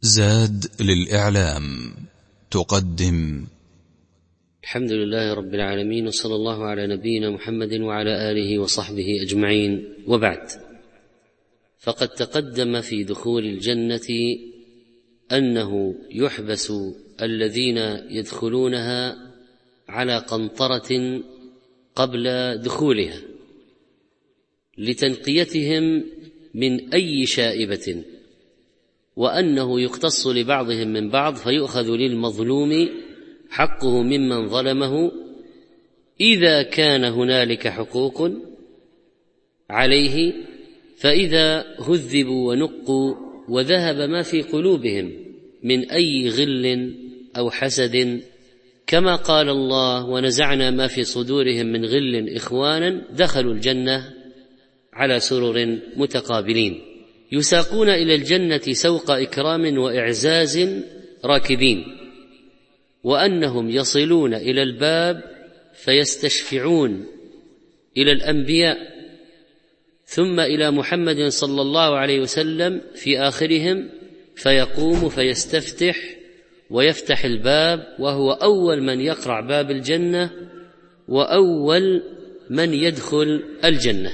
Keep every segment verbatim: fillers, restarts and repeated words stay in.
زاد للإعلام تقدم. الحمد لله رب العالمين، وصلى الله على نبينا محمد وعلى آله وصحبه أجمعين، وبعد. فقد تقدم في دخول الجنة أنه يحبس الذين يدخلونها على قنطرة قبل دخولها لتنقيتهم من أي شائبة، وأنه يقتص لبعضهم من بعض فيؤخذ للمظلوم حقه ممن ظلمه إذا كان هنالك حقوق عليه، فإذا هذبوا ونقوا وذهب ما في قلوبهم من أي غل أو حسد، كما قال الله: ونزعنا ما في صدورهم من غل إخوانا، دخلوا الجنة على سرر متقابلين يساقون إلى الجنة سوق إكرام وإعزاز راكبين، وأنهم يصلون إلى الباب فيستشفعون إلى الأنبياء ثم إلى محمد صلى الله عليه وسلم في آخرهم، فيقوم فيستفتح ويفتح الباب، وهو أول من يقرع باب الجنة وأول من يدخل الجنة.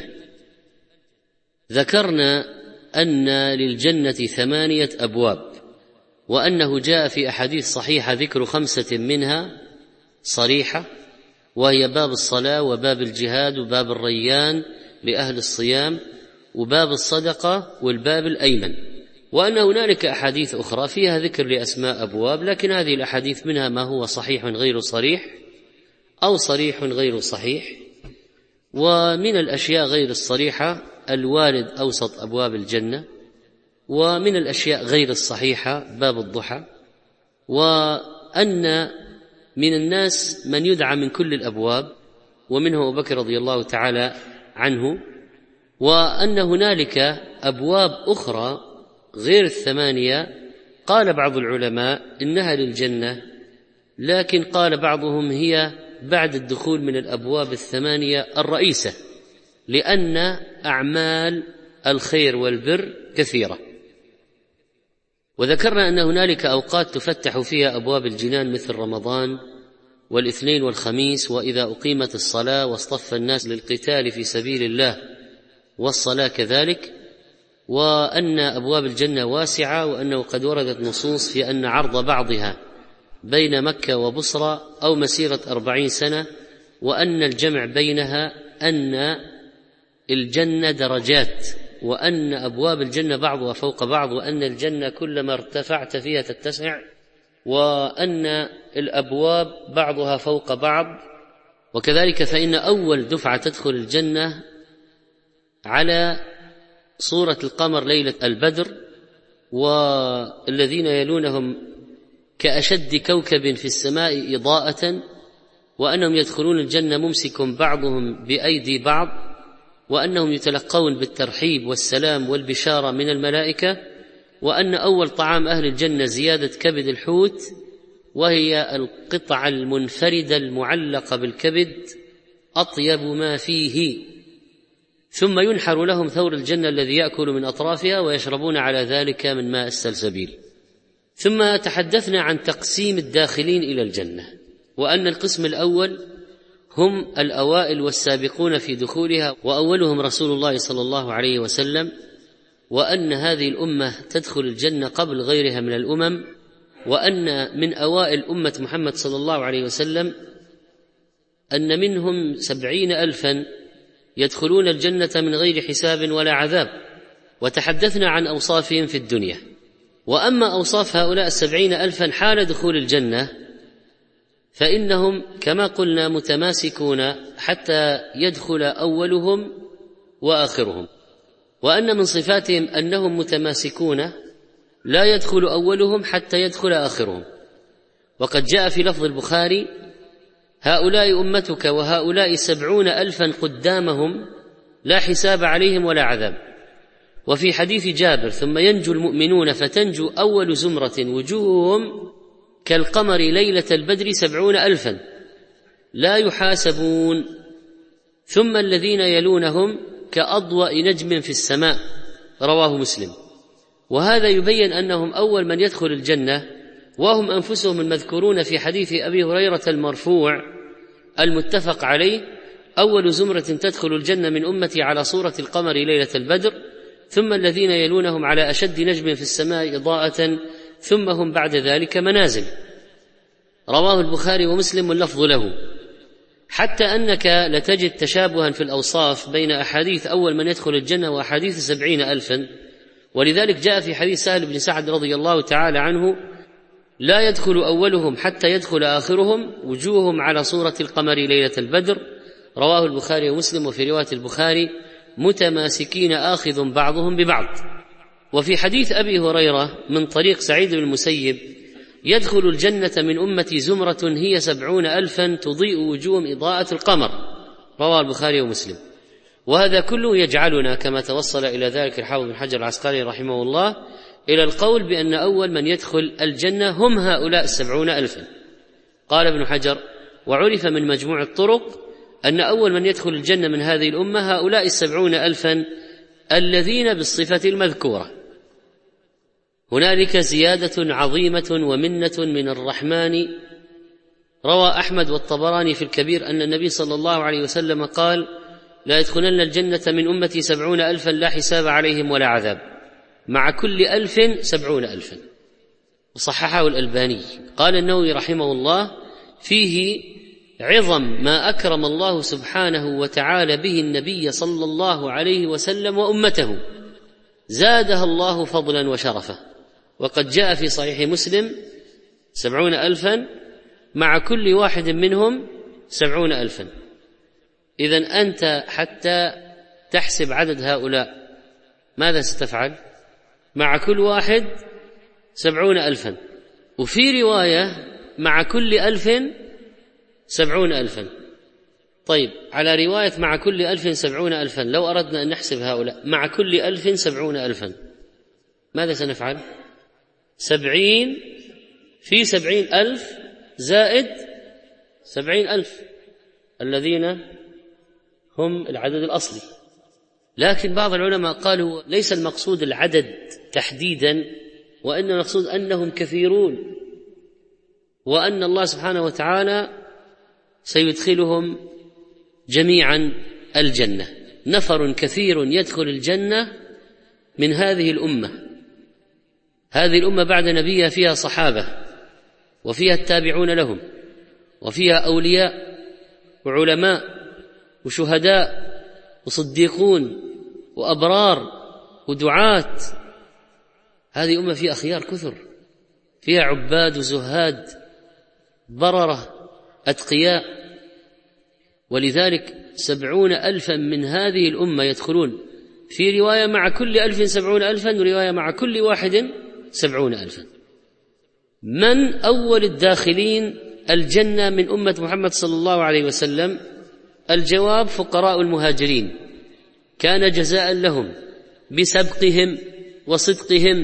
ذكرنا أن للجنة ثمانية أبواب، وأنه جاء في أحاديث صحيحة ذكر خمسة منها صريحة، وهي باب الصلاة وباب الجهاد وباب الريان لأهل الصيام وباب الصدقة والباب الأيمن، وأن هنالك أحاديث أخرى فيها ذكر لأسماء أبواب، لكن هذه الأحاديث منها ما هو صحيح غير صريح أو صريح غير صحيح. ومن الأشياء غير الصريحة الوارد أوسط أبواب الجنة، ومن الأشياء غير الصحيحة باب الضحى، وأن من الناس من يدعى من كل الأبواب، ومنه أبو بكر رضي الله تعالى عنه، وأن هنالك أبواب أخرى غير الثمانية قال بعض العلماء إنها للجنة، لكن قال بعضهم هي بعد الدخول من الأبواب الثمانية الرئيسة، لأن أعمال الخير والبر كثيرة. وذكرنا أن هنالك أوقات تفتح فيها أبواب الجنان مثل رمضان والاثنين والخميس، وإذا أقيمت الصلاة واصطف الناس للقتال في سبيل الله والصلاة كذلك، وأن أبواب الجنة واسعة، وأنه قد وردت نصوص في أن عرض بعضها بين مكة وبصرى أو مسيرة أربعين سنة، وأن الجمع بينها أن الجنة درجات، وأن أبواب الجنة بعضها فوق بعض، وأن الجنة كلما ارتفعت فيها تتسع، وأن الأبواب بعضها فوق بعض. وكذلك فإن أول دفعة تدخل الجنة على صورة القمر ليلة البدر، والذين يلونهم كأشد كوكب في السماء إضاءة، وأنهم يدخلون الجنة ممسك بعضهم بأيدي بعض، وأنهم يتلقون بالترحيب والسلام والبشارة من الملائكة، وأن أول طعام أهل الجنة زيادة كبد الحوت، وهي القطعة المنفردة المعلقة بالكبد أطيب ما فيه، ثم ينحر لهم ثور الجنة الذي يأكل من أطرافها، ويشربون على ذلك من ماء السلسبيل. ثم تحدثنا عن تقسيم الداخلين إلى الجنة، وأن القسم الأول هم الأوائل والسابقون في دخولها، وأولهم رسول الله صلى الله عليه وسلم، وأن هذه الأمة تدخل الجنة قبل غيرها من الأمم، وأن من أوائل أمة محمد صلى الله عليه وسلم أن منهم سبعين ألفا يدخلون الجنة من غير حساب ولا عذاب، وتحدثنا عن أوصافهم في الدنيا. وأما أوصاف هؤلاء السبعين ألفا حال دخول الجنة فإنهم كما قلنا متماسكون حتى يدخل أولهم وآخرهم، وأن من صفاتهم أنهم متماسكون لا يدخل أولهم حتى يدخل آخرهم. وقد جاء في لفظ البخاري: هؤلاء أمتك وهؤلاء سبعون ألفا قدامهم لا حساب عليهم ولا عذاب. وفي حديث جابر: ثم ينجو المؤمنون فتنجو أول زمرة وجوههم كالقمر ليلة البدر سبعون ألفا لا يحاسبون، ثم الذين يلونهم كأضواء نجم في السماء، رواه مسلم. وهذا يبين أنهم أول من يدخل الجنة، وهم أنفسهم المذكورون في حديث أبي هريرة المرفوع المتفق عليه: أول زمرة تدخل الجنة من أمتي على صورة القمر ليلة البدر، ثم الذين يلونهم على أشد نجم في السماء إضاءة، ثم هم بعد ذلك منازل. رواه البخاري ومسلم واللفظ له. حتى أنك لتجد تشابها في الأوصاف بين أحاديث أول من يدخل الجنة وأحاديث سبعين ألفا، ولذلك جاء في حديث سهل بن سعد رضي الله تعالى عنه: لا يدخل أولهم حتى يدخل آخرهم، وجوههم على صورة القمر ليلة البدر. رواه البخاري ومسلم. وفي رواية البخاري: متماسكين آخذ بعضهم ببعض. وفي حديث أبي هريرة من طريق سعيد بن المسيب: يدخل الجنة من أمتي زمرة هي سبعون ألفا تضيء وجوههم إضاءة القمر. رواه البخاري ومسلم. وهذا كله يجعلنا كما توصل إلى ذلك الحافظ بن حجر العسقلاني رحمه الله إلى القول بأن أول من يدخل الجنة هم هؤلاء السبعون ألفا. قال ابن حجر: وعرف من مجموع الطرق أن أول من يدخل الجنة من هذه الأمة هؤلاء السبعون ألفا الذين بالصفة المذكورة. هنالك زيادة عظيمة ومنة من الرحمن. روى أحمد والطبراني في الكبير أن النبي صلى الله عليه وسلم قال: لا يدخلن الجنة من أمتي سبعون ألفا لا حساب عليهم ولا عذاب، مع كل ألف سبعون ألفا. وصححه الألباني. قال النووي رحمه الله: فيه عظم ما أكرم الله سبحانه وتعالى به النبي صلى الله عليه وسلم وأمته، زادها الله فضلا وشرفا. وقد جاء في صحيح مسلم: سبعون ألفا مع كل واحد منهم سبعون ألفا. إذن أنت حتى تحسب عدد هؤلاء ماذا ستفعل؟ مع كل واحد سبعون ألفا. وفي رواية: مع كل ألف سبعون ألفا. طيب، على رواية مع كل ألف سبعون ألفا، لو أردنا أن نحسب هؤلاء مع كل ألف سبعون ألفا، ماذا سنفعل؟ سبعين في سبعين ألف زائد سبعين ألف الذين هم العدد الأصلي. لكن بعض العلماء قالوا ليس المقصود العدد تحديدا، وإن المقصود أنهم كثيرون، وأن الله سبحانه وتعالى سيدخلهم جميعا الجنة. نفر كثير يدخل الجنة من هذه الأمة. هذه الأمة بعد نبيها فيها صحابة، وفيها التابعون لهم، وفيها أولياء وعلماء وشهداء وصديقون وأبرار ودعاة. هذه أمة فيها أخيار كثر، فيها عباد وزهاد بررة أتقياء. ولذلك سبعون ألفا من هذه الأمة يدخلون، في رواية مع كل ألف سبعون ألفا، ورواية مع كل واحد سبعون ألفا. من أول الداخلين الجنة من أمة محمد صلى الله عليه وسلم؟ الجواب: فقراء المهاجرين. كان جزاء لهم بسبقهم وصدقهم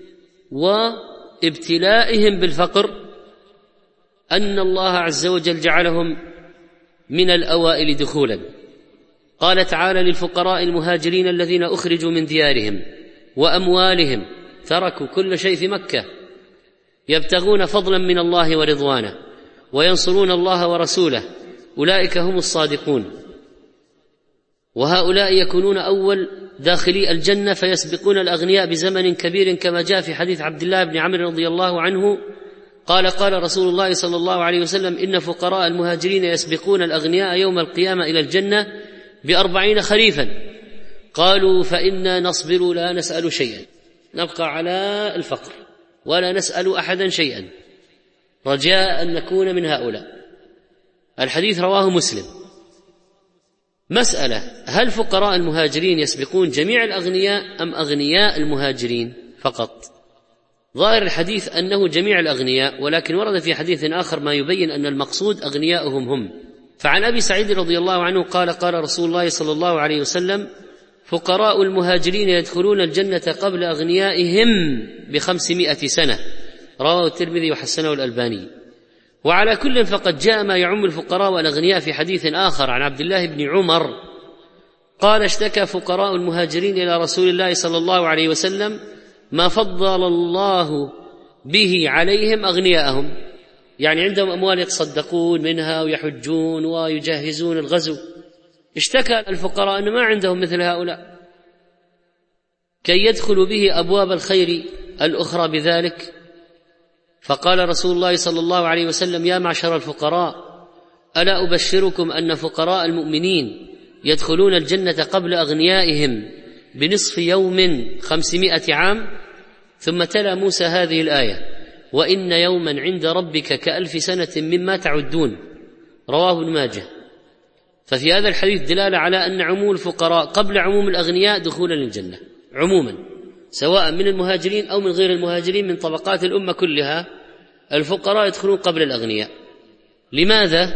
وابتلائهم بالفقر أن الله عز وجل جعلهم من الأوائل دخولا. قال تعالى: للفقراء المهاجرين الذين أخرجوا من ديارهم وأموالهم، تركوا كل شيء في مكة، يبتغون فضلا من الله ورضوانه وينصرون الله ورسوله، أولئك هم الصادقون. وهؤلاء يكونون أول داخلي الجنة فيسبقون الأغنياء بزمن كبير، كما جاء في حديث عبد الله بن عمرو رضي الله عنه قال: قال رسول الله صلى الله عليه وسلم: إن فقراء المهاجرين يسبقون الأغنياء يوم القيامة إلى الجنة بأربعين خريفا. قالوا: فإنا نصبر لا نسأل شيئا، نبقى على الفقر ولا نسأل أحدا شيئا، رجاء أن نكون من هؤلاء. الحديث رواه مسلم. مسألة: هل فقراء المهاجرين يسبقون جميع الأغنياء أم أغنياء المهاجرين فقط؟ ظاهر الحديث أنه جميع الأغنياء، ولكن ورد في حديث آخر ما يبين أن المقصود أغنياؤهم هم. فعن أبي سعيد رضي الله عنه قال: قال رسول الله صلى الله عليه وسلم: فقراء المهاجرين يدخلون الجنة قبل أغنيائهم بخمسمائة سنة. رواه الترمذي وحسنه الألباني. وعلى كل فقد جاء ما يعم الفقراء والأغنياء في حديث آخر عن عبد الله بن عمر قال: اشتكى فقراء المهاجرين إلى رسول الله صلى الله عليه وسلم ما فضل الله به عليهم أغنياءهم، يعني عندهم أموال يتصدقون منها ويحجون ويجهزون الغزو. اشتكى الفقراء أن ما عندهم مثل هؤلاء كي يدخلوا به أبواب الخير الأخرى بذلك. فقال رسول الله صلى الله عليه وسلم: يا معشر الفقراء، ألا أبشركم أن فقراء المؤمنين يدخلون الجنة قبل أغنيائهم بنصف يوم خمسمائة عام؟ ثم تلا موسى هذه الآية: وإن يوما عند ربك كألف سنة مما تعدون، رواه ابن ماجه. ففي هذا الحديث دلالة على أن عموم الفقراء قبل عموم الأغنياء دخولا للجنة عموما، سواء من المهاجرين أو من غير المهاجرين، من طبقات الأمة كلها الفقراء يدخلون قبل الأغنياء. لماذا؟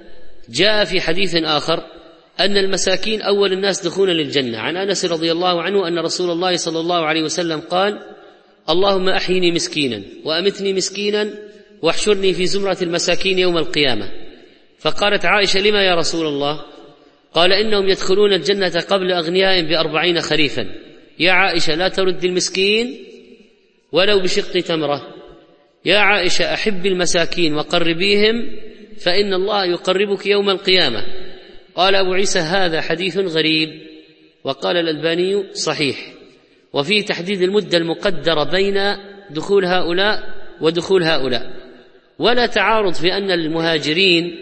جاء في حديث آخر أن المساكين أول الناس دخولا للجنة، عن أنس رضي الله عنه أن رسول الله صلى الله عليه وسلم قال: اللهم أحيني مسكينا وأمتني مسكينا واحشرني في زمرة المساكين يوم القيامة. فقالت عائشة: لما يا رسول الله؟ قال: إنهم يدخلون الجنة قبل أغنيائهم بأربعين خريفا. يا عائشة لا ترد المسكين ولو بشق تمرة، يا عائشة أحب المساكين وقربيهم فإن الله يقربك يوم القيامة. قال أبو عيسى: هذا حديث غريب. وقال الألباني: صحيح، وفيه تحديد المدة المقدرة بين دخول هؤلاء ودخول هؤلاء، ولا تعارض في أن المهاجرين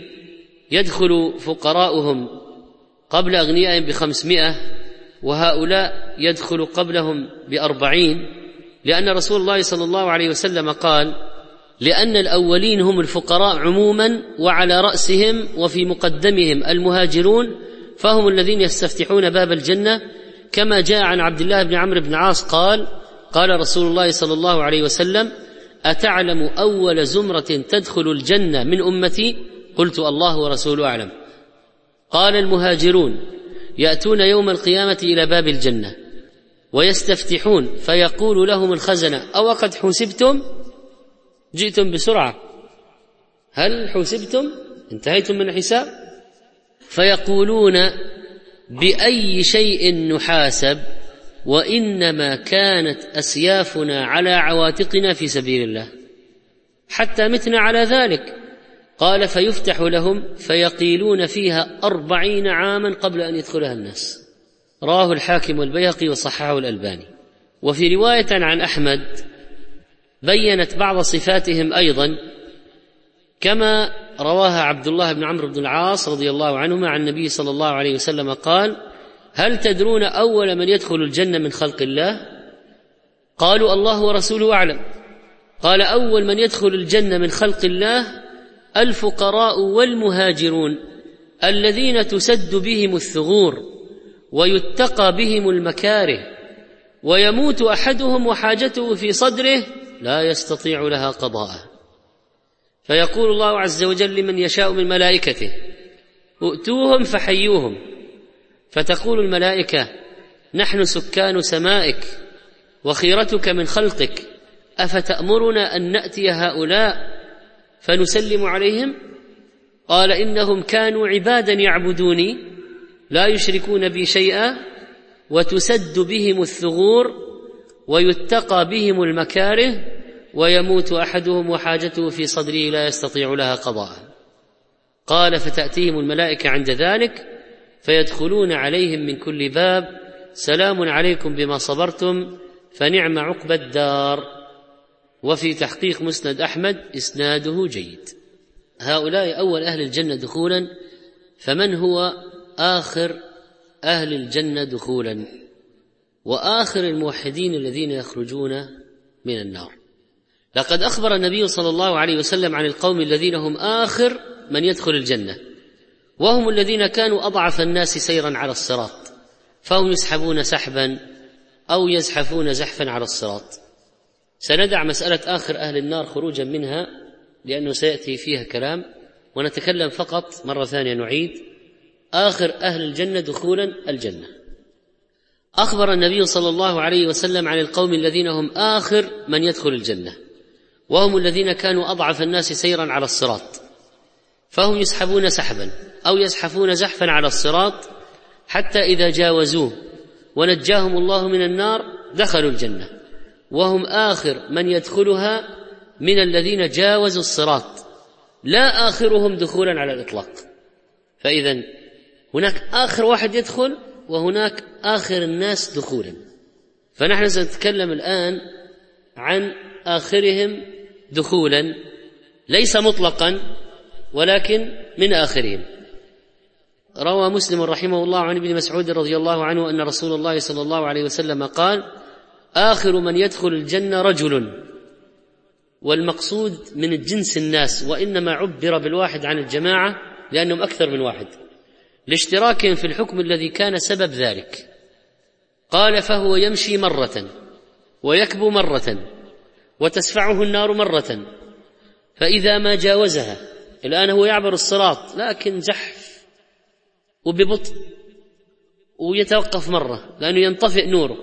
يدخل فقراؤهم قبل أغنيائهم بخمسمائة وهؤلاء يدخل قبلهم بأربعين، لأن رسول الله صلى الله عليه وسلم قال: لأن الأولين هم الفقراء عموما وعلى رأسهم وفي مقدمهم المهاجرون، فهم الذين يستفتحون باب الجنة، كما جاء عن عبد الله بن عمرو بن العاص قال: قال رسول الله صلى الله عليه وسلم: أتعلم أول زمرة تدخل الجنة من أمتي؟ قلت: الله ورسوله أعلم. قال: المهاجرون يأتون يوم القيامة إلى باب الجنة ويستفتحون، فيقول لهم الخزنة: أو قد حسبتم؟ جئتم بسرعة، هل حسبتم؟ انتهيتم من الحساب؟ فيقولون: بأي شيء نحاسب؟ وإنما كانت أسيافنا على عواتقنا في سبيل الله حتى متنا على ذلك. قال: فيفتح لهم فيقيلون فيها أربعين عاما قبل أن يدخلها الناس. رواه الحاكم والبيهقي وصححه الألباني. وفي رواية عن أحمد بينت بعض صفاتهم أيضا، كما رواها عبد الله بن عمرو بن العاص رضي الله عنهما عن النبي صلى الله عليه وسلم قال: هل تدرون أول من يدخل الجنة من خلق الله؟ قالوا: الله ورسوله أعلم. قال: أول من يدخل الجنة من خلق الله الفقراء والمهاجرون الذين تسد بهم الثغور ويتقى بهم المكاره، ويموت أحدهم وحاجته في صدره لا يستطيع لها قضاء، فيقول الله عز وجل لمن يشاء من ملائكته: ائتوهم فحيوهم. فتقول الملائكة: نحن سكان سمائك وخيرتك من خلقك، أفتأمرنا أن نأتي هؤلاء فنسلم عليهم؟ قال: إنهم كانوا عبادا يعبدوني لا يشركون بي شيئا، وتسد بهم الثغور ويتقى بهم المكاره، ويموت أحدهم وحاجته في صدره لا يستطيع لها قضاء. قال: فتأتيهم الملائكة عند ذلك فيدخلون عليهم من كل باب: سلام عليكم بما صبرتم فنعم عقبى الدار. وفي تحقيق مسند أحمد إسناده جيد. هؤلاء أول أهل الجنة دخولا، فمن هو آخر أهل الجنة دخولا وآخر الموحدين الذين يخرجون من النار؟ لقد أخبر النبي صلى الله عليه وسلم عن القوم الذين هم آخر من يدخل الجنة، وهم الذين كانوا أضعف الناس سيرا على الصراط، فهم يسحبون سحبا أو يزحفون زحفا على الصراط. سندع مسألة آخر أهل النار خروجا منها لأنه سيأتي فيها كلام، ونتكلم فقط مرة ثانية نعيد آخر أهل الجنة دخولا الجنة. أخبر النبي صلى الله عليه وسلم عن القوم الذين هم آخر من يدخل الجنة، وهم الذين كانوا أضعف الناس سيرا على الصراط، فهم يسحبون سحبا أو يزحفون زحفا على الصراط حتى إذا جاوزوه ونجاهم الله من النار دخلوا الجنة، وهم آخر من يدخلها من الذين جاوزوا الصراط، لا آخرهم دخولا على الإطلاق. فإذن هناك آخر واحد يدخل وهناك آخر الناس دخولا. فنحن سنتكلم الآن عن آخرهم دخولا، ليس مطلقا ولكن من آخرهم. روى مسلم رحمه الله عن ابن مسعود رضي الله عنه أن رسول الله صلى الله عليه وسلم قال: آخر من يدخل الجنة رجل، والمقصود من الجنس الناس، وإنما عبر بالواحد عن الجماعة لأنهم أكثر من واحد لاشتراكهم في الحكم الذي كان سبب ذلك. قال: فهو يمشي مرة ويكبو مرة وتسفعه النار مرة، فإذا ما جاوزها، الآن هو يعبر الصراط لكن زحف وببطء، ويتوقف مرة لأنه ينطفئ نوره،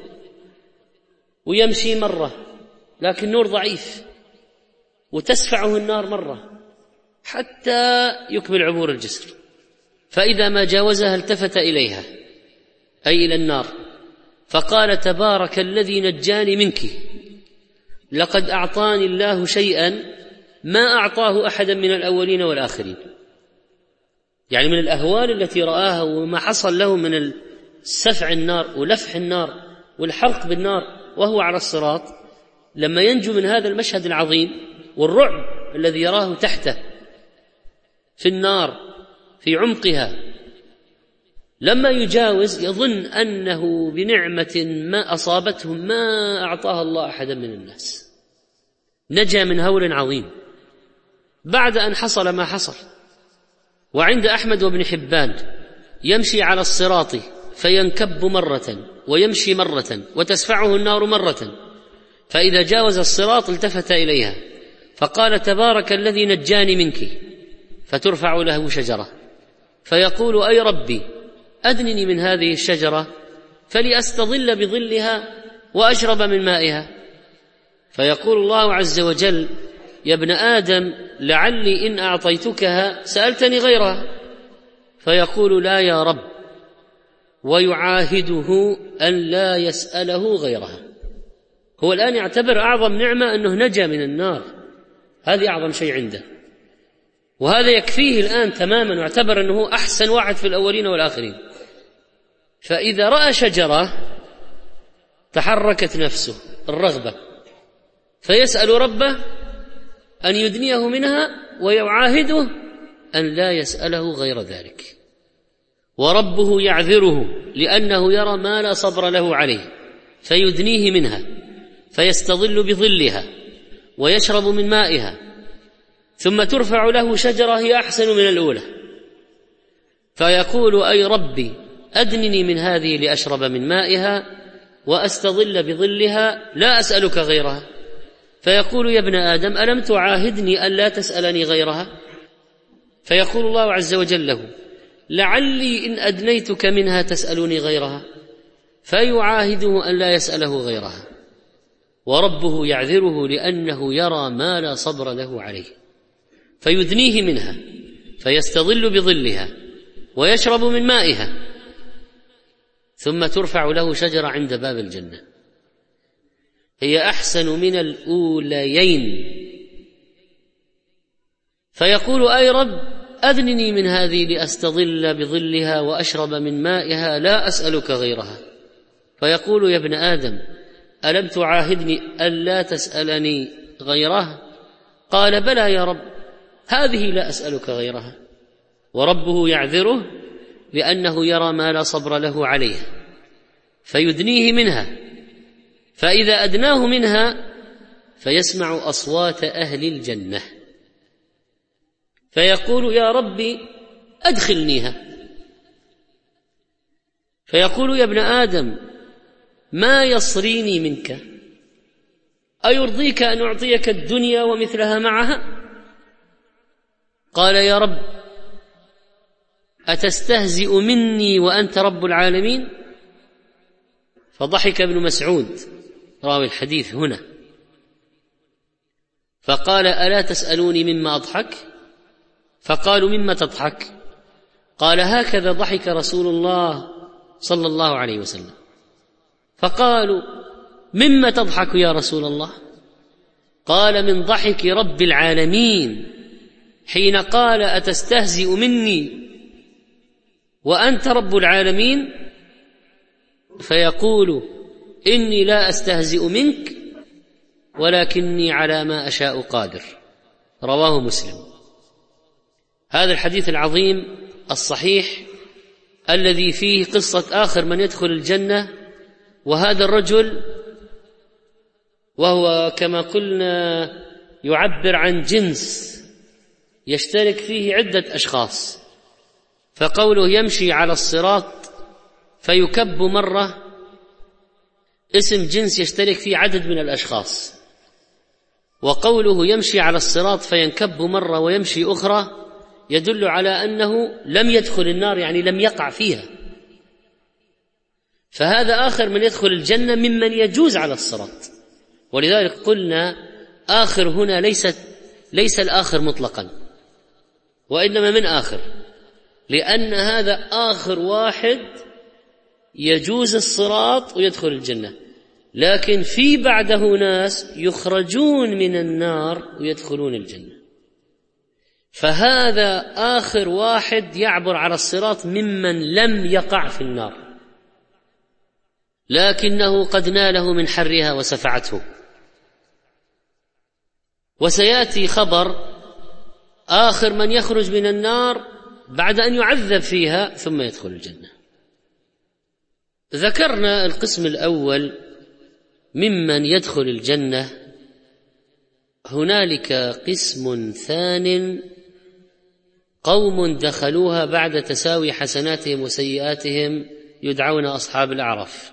ويمشي مرة لكن نور ضعيف، وتسفعه النار مرة حتى يكمل عبور الجسر. فإذا ما جاوزها التفت إليها، أي إلى النار، فقال: تبارك الذي نجاني منك، لقد أعطاني الله شيئا ما أعطاه أحدا من الأولين والآخرين. يعني من الأهوال التي رآها وما حصل له من سفع النار ولفح النار والحرق بالنار وهو على الصراط، لما ينجو من هذا المشهد العظيم والرعب الذي يراه تحته في النار في عمقها، لما يجاوز يظن أنه بنعمة ما أصابته ما أعطاها الله أحدا من الناس، نجا من هول عظيم بعد أن حصل ما حصل. وعند أحمد وابن حبان: يمشي على الصراط فينكب مرة ويمشي مرة وتسفعه النار مرة، فإذا جاوز الصراط التفت إليها فقال: تبارك الذي نجاني منك، فترفع له شجرة فيقول: أي ربي أدنني من هذه الشجرة فلأستظل بظلها وأشرب من مائها. فيقول الله عز وجل: يا ابن آدم لعلي إن أعطيتكها سألتني غيرها. فيقول: لا يا رب، ويعاهده أن لا يسأله غيرها. هو الآن يعتبر أعظم نعمة أنه نجا من النار، هذه أعظم شيء عنده، وهذا يكفيه الآن تماما، واعتبر أنه أحسن واحد في الأولين والآخرين. فإذا رأى شجرة تحركت نفسه الرغبة، فيسأل ربه أن يدنيه منها ويعاهده أن لا يسأله غير ذلك. وربه يعذره لأنه يرى ما لا صبر له عليه، فيدنيه منها فيستظل بظلها ويشرب من مائها، ثم ترفع له شجرة هي أحسن من الأولى، فيقول: أي ربي أدنني من هذه لأشرب من مائها وأستظل بظلها لا أسألك غيرها. فيقول: يا ابن آدم ألم تعاهدني ألا تسألني غيرها؟ فيقول الله عز وجل له: لعلي إن أدنيتك منها تسألني غيرها. فيعاهده أن لا يسأله غيرها، وربه يعذره لأنه يرى ما لا صبر له عليه، فيدنيه منها فيستظل بظلها ويشرب من مائها، ثم ترفع له شجرة عند باب الجنة هي أحسن من الأوليين. فيقول: أي رب أدنني من هذه لأستظل بظلها وأشرب من مائها لا أسألك غيرها. فيقول: يا ابن آدم ألم تعاهدني ألا تسألني غيرها؟ قال: بلى يا رب، هذه لا أسألك غيرها. وربه يعذره لأنه يرى ما لا صبر له عليه، فيدنيه منها، فإذا أدناه منها فيسمع أصوات أهل الجنة، فيقول: يا ربي أدخلنيها. فيقول: يا ابن آدم ما يصريني منك؟ أيرضيك أن أعطيك الدنيا ومثلها معها؟ قال: يا رب أتستهزئ مني وأنت رب العالمين؟ فضحك ابن مسعود راوي الحديث هنا فقال: ألا تسألوني مما أضحك؟ فقالوا: مما تضحك؟ قال: هكذا ضحك رسول الله صلى الله عليه وسلم. فقالوا: مما تضحك يا رسول الله؟ قال: من ضحك رب العالمين حين قال: أتستهزئ مني وأنت رب العالمين؟ فيقول: إني لا أستهزئ منك ولكني على ما أشاء قادر. رواه مسلم. هذا الحديث العظيم الصحيح الذي فيه قصة آخر من يدخل الجنة، وهذا الرجل وهو كما قلنا يعبر عن جنس يشترك فيه عدة أشخاص، فقوله يمشي على الصراط فيكب مرة اسم جنس يشترك فيه عدد من الأشخاص، وقوله يمشي على الصراط فينكب مرة ويمشي أخرى يدل على أنه لم يدخل النار، يعني لم يقع فيها. فهذا آخر من يدخل الجنة ممن يجوز على الصراط. ولذلك قلنا آخر هنا ليست ليس الآخر مطلقا، وإنما من آخر، لأن هذا آخر واحد يجوز الصراط ويدخل الجنة، لكن في بعده ناس يخرجون من النار ويدخلون الجنة. فهذا آخر واحد يعبر على الصراط ممن لم يقع في النار، لكنه قد ناله من حرها وسفعته. وسيأتي خبر آخر من يخرج من النار بعد أن يعذب فيها ثم يدخل الجنة. ذكرنا القسم الأول ممن يدخل الجنة. هنالك قسم ثان قوم دخلوها بعد تساوي حسناتهم وسيئاتهم، يدعون أصحاب الأعراف.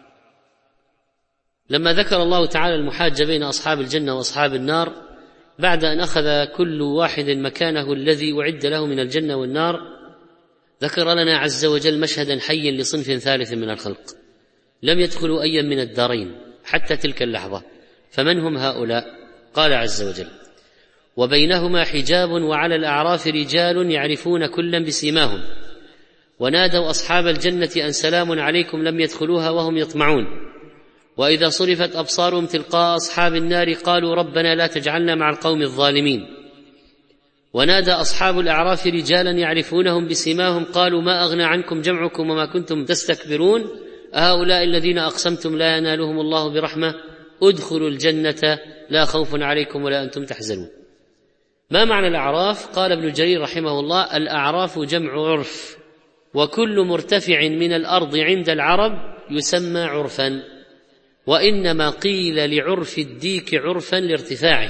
لما ذكر الله تعالى المحاجة بين أصحاب الجنة وأصحاب النار بعد أن أخذ كل واحد مكانه الذي أعد له من الجنة والنار، ذكر لنا عز وجل مشهدا حيا لصنف ثالث من الخلق لم يدخلوا أيا من الدارين حتى تلك اللحظة. فمن هم هؤلاء؟ قال عز وجل: وبينهما حجاب وعلى الأعراف رجال يعرفون كلا بسيماهم ونادوا أصحاب الجنة أن سلام عليكم لم يدخلوها وهم يطمعون وإذا صرفت أبصارهم تلقاء أصحاب النار قالوا ربنا لا تجعلنا مع القوم الظالمين ونادى أصحاب الأعراف رجالا يعرفونهم بسيماهم قالوا ما أغنى عنكم جمعكم وما كنتم تستكبرون هؤلاء الذين أقسمتم لا ينالهم الله برحمة ادخلوا الجنة لا خوف عليكم ولا أنتم تحزنون. ما معنى الأعراف؟ قال ابن جرير رحمه الله: الأعراف جمع عرف، وكل مرتفع من الأرض عند العرب يسمى عرفا، وإنما قيل لعرف الديك عرفا لارتفاعه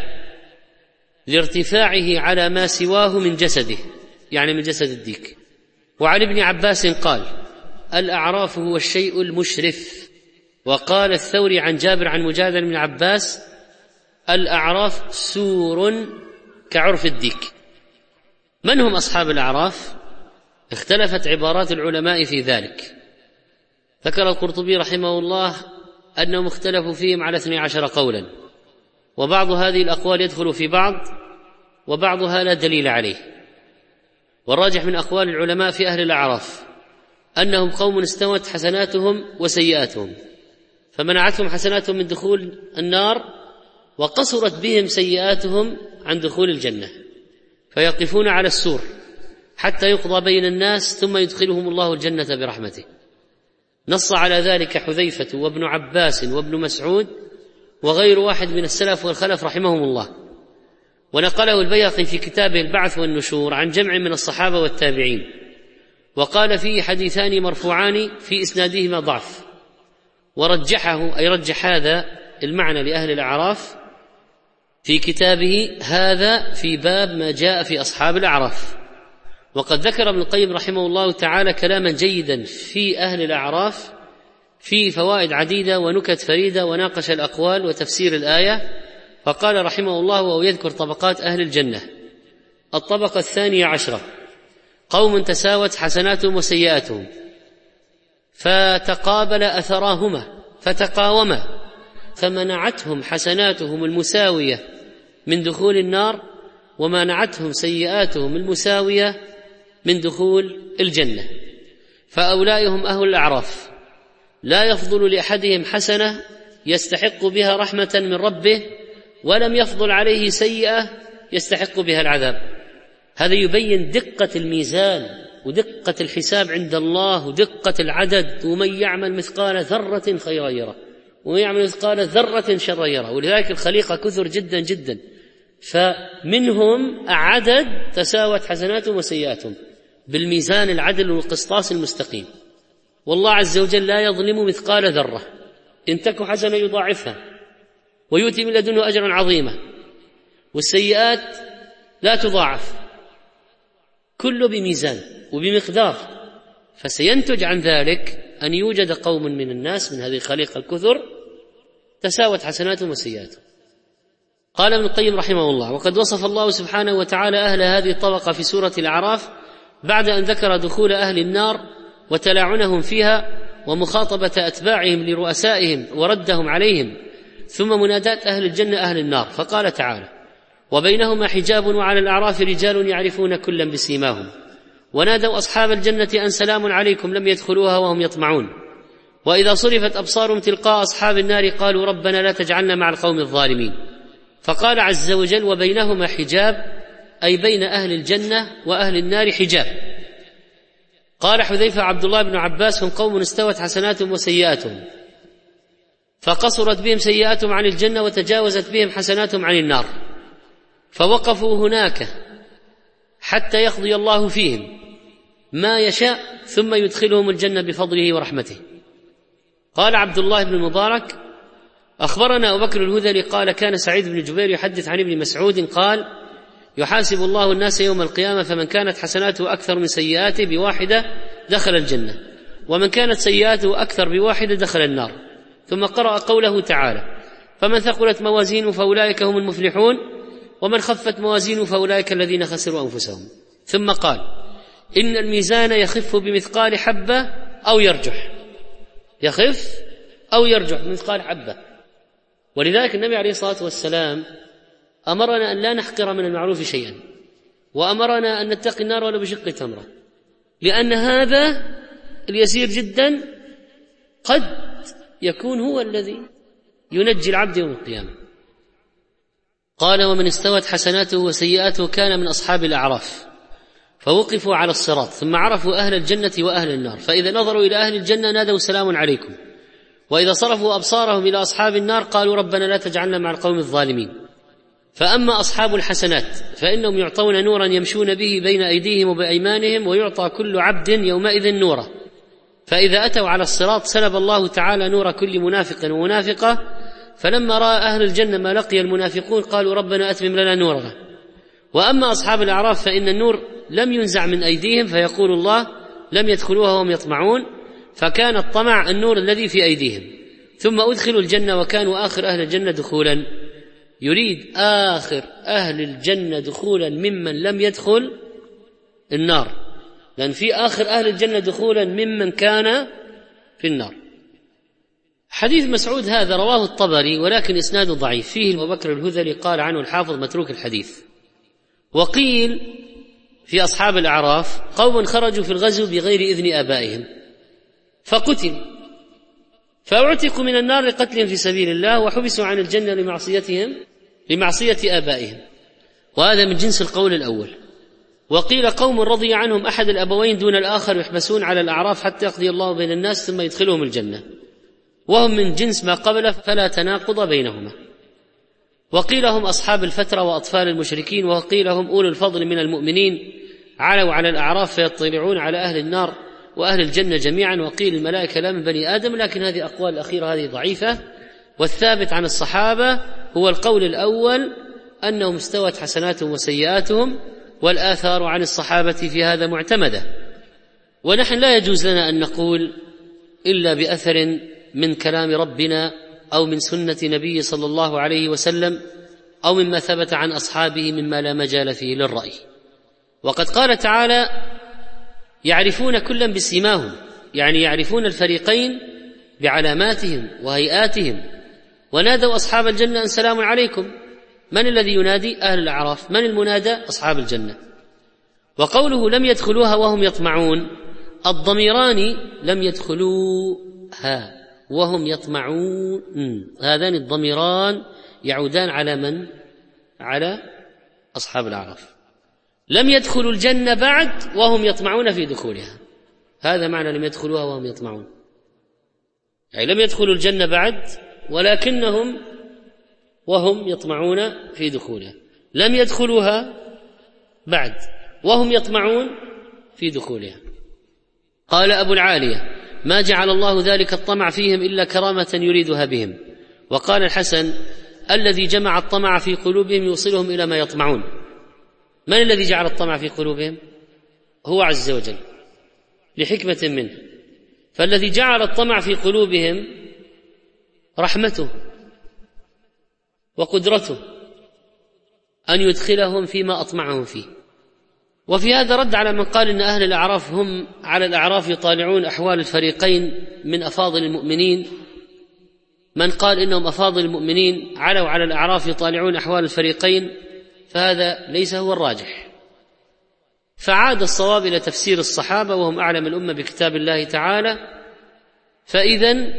لارتفاعه على ما سواه من جسده، يعني من جسد الديك. وعن ابن عباس قال: الأعراف هو الشيء المشرف. وقال الثوري عن جابر عن مجادل بن عباس: الأعراف سور كعرف الديك. من هم أصحاب الأعراف؟ اختلفت عبارات العلماء في ذلك. ذكر القرطبي رحمه الله أنهم اختلفوا فيهم على اثني عشر قولا، وبعض هذه الأقوال يدخل في بعض وبعضها لا دليل عليه. والراجح من أقوال العلماء في أهل الأعراف أنهم قوم استوت حسناتهم وسيئاتهم فمنعتهم حسناتهم من دخول النار وقصرت بهم سيئاتهم عن دخول الجنة، فيقفون على السور حتى يقضى بين الناس ثم يدخلهم الله الجنة برحمته. نص على ذلك حذيفة وابن عباس وابن مسعود وغير واحد من السلف والخلف رحمهم الله. ونقله البيهقي في كتابه البعث والنشور عن جمع من الصحابة والتابعين، وقال فيه حديثان مرفوعان في إسنادهما ضعف، ورجحه أي رجح هذا المعنى لأهل الأعراف في كتابه هذا في باب ما جاء في أصحاب الأعراف. وقد ذكر ابن القيم رحمه الله تعالى كلاما جيدا في أهل الأعراف في فوائد عديدة ونكت فريدة، وناقش الأقوال وتفسير الآية. فقال رحمه الله وهو يذكر طبقات أهل الجنة: الطبقة الثانية عشرة قوم تساوت حسناتهم وسيئاتهم فتقابل أثراهما فتقاوما فمنعتهم حسناتهم المساوية من دخول النار ومنعتهم سيئاتهم المساوية من دخول الجنة. فأولئك هم أهل الأعراف، لا يفضل لأحدهم حسنة يستحق بها رحمة من ربه ولم يفضل عليه سيئة يستحق بها العذاب. هذا يبين دقة الميزان ودقة الحساب عند الله ودقة العدد، ومن يعمل مثقال ذرة خيرا يره ومن يعمل مثقال ذرة شرا يره. ولذلك الخليقة كثر جدا جدا، فمنهم عدد تساوت حسناتهم وسيئاتهم بالميزان العدل والقسطاس المستقيم. والله عز وجل لا يظلم مثقال ذرة، إن تك حسنة يضاعفها ويؤتي من لدنه أجرا عظيما، والسيئات لا تضاعف، كله بميزان وبمقدار. فسينتج عن ذلك أن يوجد قوم من الناس من هذه الخليقة الكثر تساوت حسناتهم وسيئاتهم. قال ابن القيم رحمه الله: وقد وصف الله سبحانه وتعالى أهل هذه الطبقة في سورة الأعراف بعد أن ذكر دخول أهل النار وتلاعنهم فيها ومخاطبة أتباعهم لرؤسائهم وردهم عليهم، ثم منادات أهل الجنة أهل النار، فقال تعالى: وبينهما حجاب وعلى الأعراف رجال يعرفون كلا بسيماهم ونادوا أصحاب الجنة أن سلام عليكم لم يدخلوها وهم يطمعون، وإذا صرفت أبصارهم تلقاء أصحاب النار قالوا ربنا لا تجعلنا مع القوم الظالمين. فقال عز وجل: وبينهما حجاب، أي بين أهل الجنة وأهل النار حجاب. قال حذيفة عبد الله بن عباس: هم قوم استوت حسناتهم وسيئاتهم، فقصرت بهم سيئاتهم عن الجنة وتجاوزت بهم حسناتهم عن النار، فوقفوا هناك حتى يقضي الله فيهم ما يشاء ثم يدخلهم الجنة بفضله ورحمته. قال عبد الله بن المبارك: أخبرنا أبو بكر الهذلي قال: كان سعيد بن جبير يحدث عن ابن مسعود قال: يحاسب الله الناس يوم القيامة فمن كانت حسناته أكثر من سيئاته بواحدة دخل الجنة، ومن كانت سيئاته أكثر بواحدة دخل النار. ثم قرأ قوله تعالى: فمن ثقلت موازينه فأولئك هم المفلحون ومن خفت موازينه فأولئك الذين خسروا أنفسهم. ثم قال: إن الميزان يخف بمثقال حبة أو يرجح، يخف أو يرجح بمثقال حبة. ولذلك النبي عليه الصلاة والسلام أمرنا أن لا نحقر من المعروف شيئا، وأمرنا أن نتقي النار ولو بشق تمرة، لأن هذا اليسير جدا قد يكون هو الذي ينجي العبد يوم القيامة. قال: ومن استوت حسناته وسيئاته كان من أصحاب الأعراف، فوقفوا على الصراط ثم عرفوا أهل الجنة وأهل النار، فإذا نظروا إلى أهل الجنة نادوا سلام عليكم، وإذا صرفوا أبصارهم إلى أصحاب النار قالوا ربنا لا تجعلنا مع القوم الظالمين. فأما أصحاب الحسنات فإنهم يعطون نورا يمشون به بين أيديهم وبأيمانهم، ويعطى كل عبد يومئذ نورا، فإذا أتوا على الصراط سلب الله تعالى نور كل منافق ومنافقة، فلما رأى أهل الجنة ما لقي المنافقون قالوا ربنا أتمم لنا نورنا. وأما أصحاب الأعراف فإن النور لم ينزع من أيديهم، فيقول الله لم يدخلوها وهم يطمعون، فكان الطمع النور الذي في أيديهم، ثم أدخلوا الجنة وكانوا آخر أهل الجنة دخولا. يريد آخر أهل الجنة دخولا ممن لم يدخل النار، لأن في آخر أهل الجنة دخولا ممن كان في النار. حديث مسعود هذا رواه الطبري ولكن إسناده ضعيف، فيه أبو بكر الهذلي قال عنه الحافظ متروك الحديث. وقيل في أصحاب الأعراف قوم خرجوا في الغزو بغير إذن آبائهم فقتلوا، فأعتقوا من النار لقتلهم في سبيل الله، وحبسوا عن الجنة لمعصيتهم لمعصية آبائهم، وهذا من جنس القول الأول. وقيل قوم رضي عنهم أحد الأبوين دون الآخر يحبسون على الأعراف حتى يقضي الله بين الناس ثم يدخلهم الجنة، وهم من جنس ما قبله فلا تناقض بينهما. وقيل هم أصحاب الفترة وأطفال المشركين، وقيل هم أولو الفضل من المؤمنين علوا على الأعراف فيطلعون على أهل النار وأهل الجنة جميعا. وقيل الملائكة لا من بني آدم، لكن هذه أقوال الأخيرة هذه ضعيفة، والثابت عن الصحابة هو القول الأول أنهم استوت حسناتهم وسيئاتهم، والآثار عن الصحابة في هذا معتمدة. ونحن لا يجوز لنا أن نقول إلا بأثر من كلام ربنا أو من سنة نبي صلى الله عليه وسلم أو مما ثبت عن أصحابه مما لا مجال فيه للرأي. وقد قال تعالى يعرفون كلا بسيماهم، يعني يعرفون الفريقين بعلاماتهم وهيئاتهم. ونادوا أصحاب الجنة أن سلام عليكم، من الذي ينادي؟ أهل الأعراف. من المنادى؟ أصحاب الجنة. وقوله لم يدخلوها وهم يطمعون، الضميران لم يدخلوها وهم يطمعون. هذان الضميران يعودان على من؟ على أصحاب الأعراف. لم يدخلوا الجنة بعد وهم يطمعون في دخولها، هذا معنى لم يدخلوها وهم يطمعون، يعني لم يدخلوا الجنة بعد ولكنهم وهم يطمعون في دخولها، لم يدخلوها بعد وهم يطمعون في دخولها. قال أبو العالية: ما جعل الله ذلك الطمع فيهم إلا كرامة يريدها بهم. وقال الحسن: الذي جمع الطمع في قلوبهم يوصلهم إلى ما يطمعون. من الذي جعل الطمع في قلوبهم؟ هو عز وجل لحكمة منه. فالذي جعل الطمع في قلوبهم رحمته وقدرته أن يدخلهم فيما أطمعهم فيه. وفي هذا رد على من قال إن أهل الأعراف هم على الأعراف يطالعون أحوال الفريقين من أفاضل المؤمنين. من قال إنهم أفاضل المؤمنين علوا على الأعراف يطالعون أحوال الفريقين، فهذا ليس هو الراجح. فعاد الصواب إلى تفسير الصحابة وهم أعلم الأمة بكتاب الله تعالى. فإذن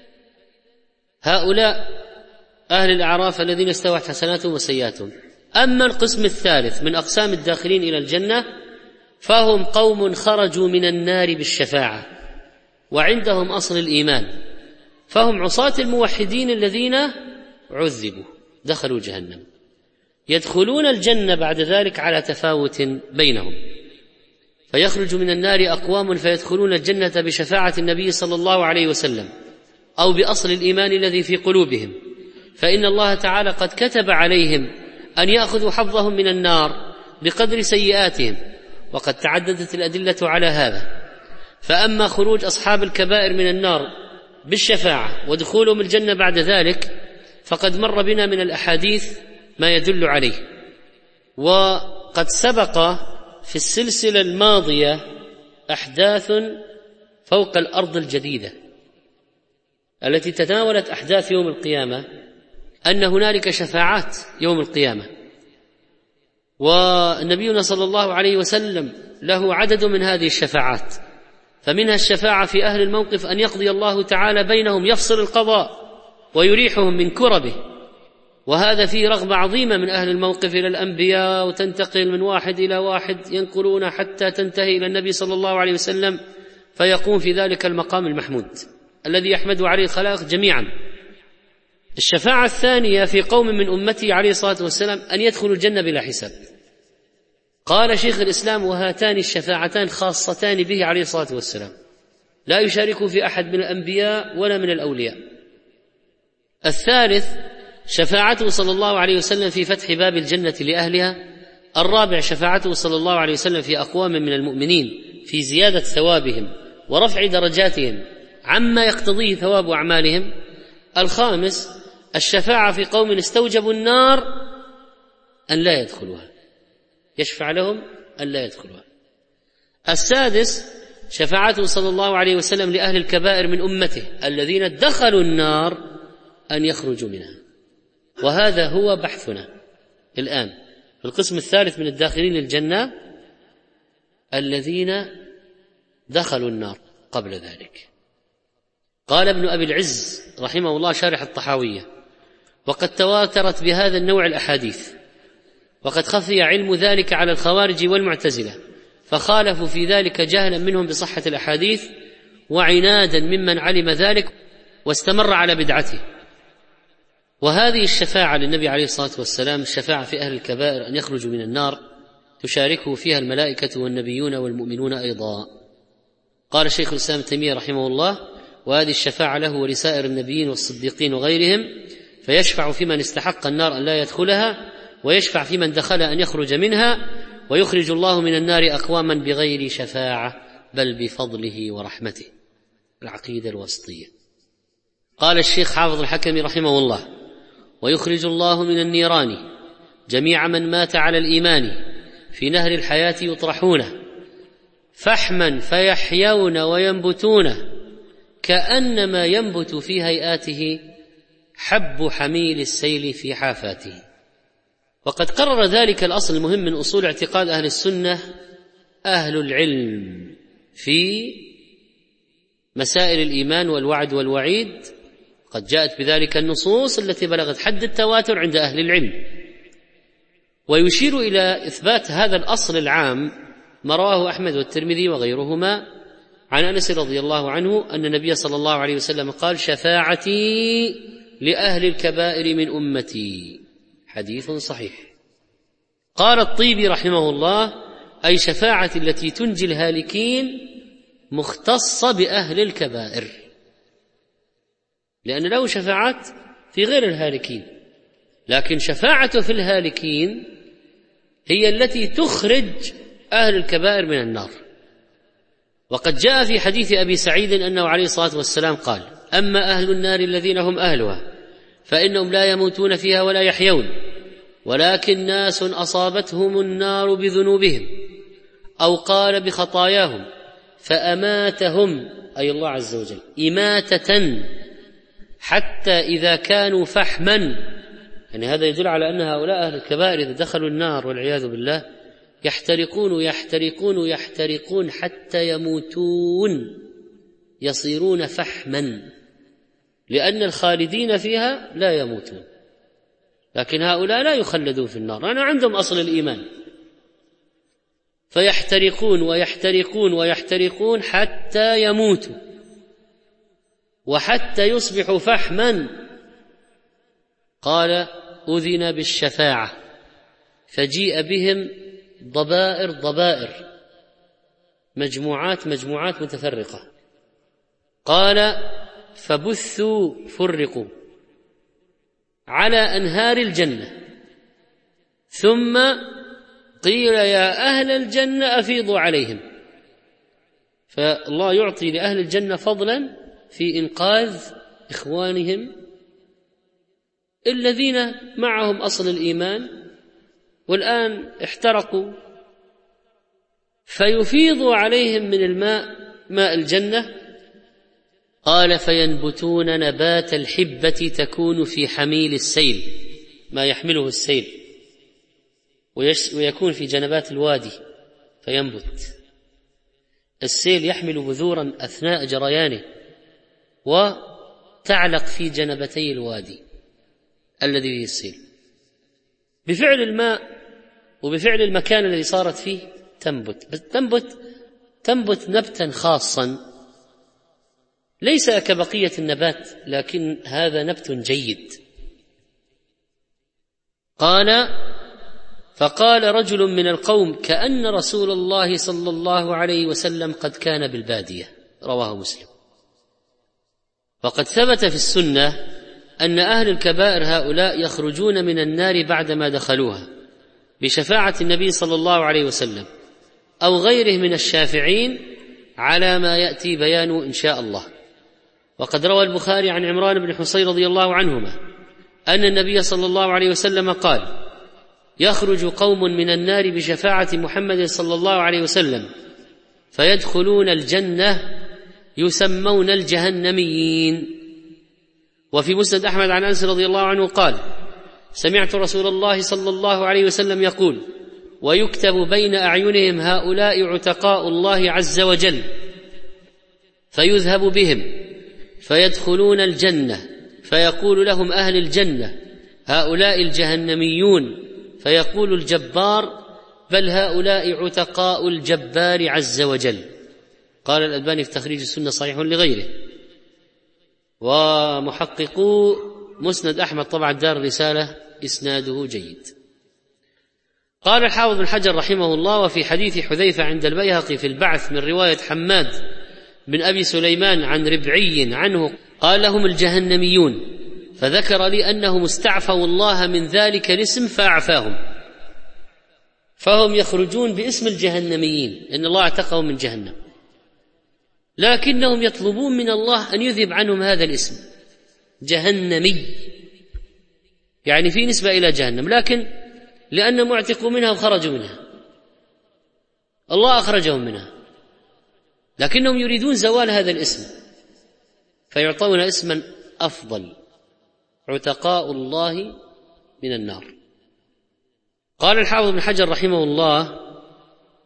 هؤلاء أهل الأعراف الذين استوت حسناتهم وسيئاتهم. أما القسم الثالث من أقسام الداخلين إلى الجنة فهم قوم خرجوا من النار بالشفاعة وعندهم أصل الإيمان، فهم عصاة الموحدين الذين عذبوا دخلوا جهنم، يدخلون الجنة بعد ذلك على تفاوت بينهم. فيخرج من النار أقوام فيدخلون الجنة بشفاعة النبي صلى الله عليه وسلم أو بأصل الإيمان الذي في قلوبهم، فإن الله تعالى قد كتب عليهم أن يأخذوا حظهم من النار بقدر سيئاتهم، وقد تعددت الأدلة على هذا. فأما خروج أصحاب الكبائر من النار بالشفاعة ودخولهم الجنة بعد ذلك فقد مر بنا من الأحاديث ما يدل عليه. وقد سبق في السلسلة الماضية أحداث فوق الأرض الجديدة التي تناولت أحداث يوم القيامة، أن هنالك شفاعات يوم القيامة، ونبينا صلى الله عليه وسلم له عدد من هذه الشفاعات. فمنها الشفاعة في أهل الموقف أن يقضي الله تعالى بينهم، يفصل القضاء ويريحهم من كربه، وهذا فيه رغبة عظيمة من أهل الموقف إلى الأنبياء، وتنتقل من واحد إلى واحد ينقلون حتى تنتهي إلى النبي صلى الله عليه وسلم، فيقوم في ذلك المقام المحمود الذي يحمد عليه الخلائق جميعا. الشفاعة الثانية في قوم من أمته عليه الصلاة والسلام أن يدخلوا الجنة بلا حساب. قال شيخ الإسلام: وهاتان الشفاعتان خاصتان به عليه الصلاة والسلام، لا يشارك في أحد من الأنبياء ولا من الأولياء. الثالث شفاعته صلى الله عليه وسلم في فتح باب الجنة لأهلها. الرابع شفاعته صلى الله عليه وسلم في أقوام من المؤمنين في زيادة ثوابهم ورفع درجاتهم عما يقتضيه ثواب أعمالهم. الخامس الشفاعة في قوم استوجبوا النار أن لا يدخلوها، يشفع لهم أن لا يدخلوها. السادس شفاعته صلى الله عليه وسلم لأهل الكبائر من أمته الذين دخلوا النار أن يخرجوا منها. وهذا هو بحثنا الآن في القسم الثالث من الداخلين للجنة الذين دخلوا النار قبل ذلك. قال ابن أبي العز رحمه الله شارح الطحاوية: وقد تواترت بهذا النوع الأحاديث، وقد خفي علم ذلك على الخوارج والمعتزلة، فخالفوا في ذلك جهلا منهم بصحة الأحاديث وعنادا ممن علم ذلك واستمر على بدعته. وهذه الشفاعة للنبي عليه الصلاة والسلام، الشفاعة في أهل الكبائر أن يخرجوا من النار، تشاركه فيها الملائكة والنبيون والمؤمنون أيضا. قال شيخ الإسلام تيمية رحمه الله: وهذه الشفاعة له ولسائر النبيين والصديقين وغيرهم، فيشفع في من استحق النار أن لا يدخلها، ويشفع في من دخل أن يخرج منها، ويخرج الله من النار أقواما بغير شفاعة بل بفضله ورحمته. العقيدة الوسطية. قال الشيخ حافظ الحكمي رحمه الله: ويخرج الله من النيران جميع من مات على الإيمان في نهر الحياة يطرحونه فحما فيحيون وينبتون كأنما ينبت في هيئاته حب حميل السيل في حافاته. وقد قرر ذلك الأصل المهم من أصول اعتقاد أهل السنة أهل العلم في مسائل الإيمان والوعد والوعيد قد جاءت بذلك النصوص التي بلغت حد التواتر عند أهل العلم. ويشير إلى إثبات هذا الأصل العام ما رواه أحمد والترمذي وغيرهما عن أنس رضي الله عنه أن النبي صلى الله عليه وسلم قال: شفاعتي لأهل الكبائر من أمتي، حديث صحيح. قال الطيبي رحمه الله: أي شفاعة التي تنجي الهالكين مختصة بأهل الكبائر، لأن له شفاعات في غير الهالكين، لكن شفاعته في الهالكين هي التي تخرج أهل الكبائر من النار. وقد جاء في حديث أبي سعيد أنه عليه الصلاة والسلام قال: أما أهل النار الذين هم أهلها فإنهم لا يموتون فيها ولا يحيون، ولكن ناس أصابتهم النار بذنوبهم، أو قال بخطاياهم، فأماتهم أي الله عز وجل إماتة حتى إذا كانوا فحما. يعني هذا يدل على أن هؤلاء أهل الكبائر إذا دخلوا النار والعياذ بالله يحترقون يحترقون يحترقون حتى يموتون، يصيرون فحما، لأن الخالدين فيها لا يموتون، لكن هؤلاء لا يخلدون في النار، أنا عندهم أصل الإيمان، فيحترقون ويحترقون ويحترقون حتى يموتوا وحتى يصبحوا فحما. قال: أذن بالشفاعة فجيء بهم ضبائر ضبائر، مجموعات مجموعات متفرقة. قال: فبثوا فرقوا على أنهار الجنة، ثم قيل: يا أهل الجنة أفيضوا عليهم. فالله يعطي لأهل الجنة فضلا في إنقاذ إخوانهم الذين معهم أصل الإيمان والآن احترقوا، فيفيضوا عليهم من الماء ماء الجنة. قال: فينبتون نبات الحبة تكون في حميل السيل، ما يحمله السيل، ويكون في جنبات الوادي فينبت. السيل يحمل بذورا أثناء جريانه وتعلق في جنبتي الوادي الذي فيه السيل، بفعل الماء وبفعل المكان الذي صارت فيه تنبت تنبت تنبت نبتا خاصا ليس كبقية النبات، لكن هذا نبت جيد. قال: فقال رجل من القوم: كأن رسول الله صلى الله عليه وسلم قد كان بالبادية. رواه مسلم. وقد ثبت في السنة أن أهل الكبائر هؤلاء يخرجون من النار بعدما دخلوها بشفاعة النبي صلى الله عليه وسلم أو غيره من الشافعين، على ما يأتي بيانه إن شاء الله. وقد روى البخاري عن عمران بن حصين رضي الله عنهما أن النبي صلى الله عليه وسلم قال: يخرج قوم من النار بشفاعة محمد صلى الله عليه وسلم فيدخلون الجنة يسمون الجهنميين. وفي مسند أحمد عن أنس رضي الله عنه قال: سمعت رسول الله صلى الله عليه وسلم يقول: ويكتب بين أعينهم هؤلاء عتقاء الله عز وجل، فيذهب بهم فيدخلون الجنة، فيقول لهم أهل الجنة: هؤلاء الجهنميون، فيقول الجبار: بل هؤلاء عتقاء الجبار عز وجل. قال الألباني في تخريج السنة صحيح لغيره. ومحققو مسند أحمد طبعا دار الرسالة إسناده جيد. قال الحافظ بن حجر رحمه الله: وفي حديث حذيفة عند البيهقي في البعث من رواية حماد بن أبي سليمان عن ربعي عنه قال: لهم الجهنميون، فذكر لي أنهم استعفوا الله من ذلك الاسم فأعفاهم، فهم يخرجون باسم الجهنميين، إن الله اعتقهم من جهنم، لكنهم يطلبون من الله أن يذهب عنهم هذا الاسم جهنمي، يعني في نسبة إلى جهنم، لكن لأنهم اعتقوا منها وخرجوا منها الله أخرجهم منها، لكنهم يريدون زوال هذا الاسم فيعطون اسما أفضل: عتقاء الله من النار. قال الحافظ بن حجر رحمه الله: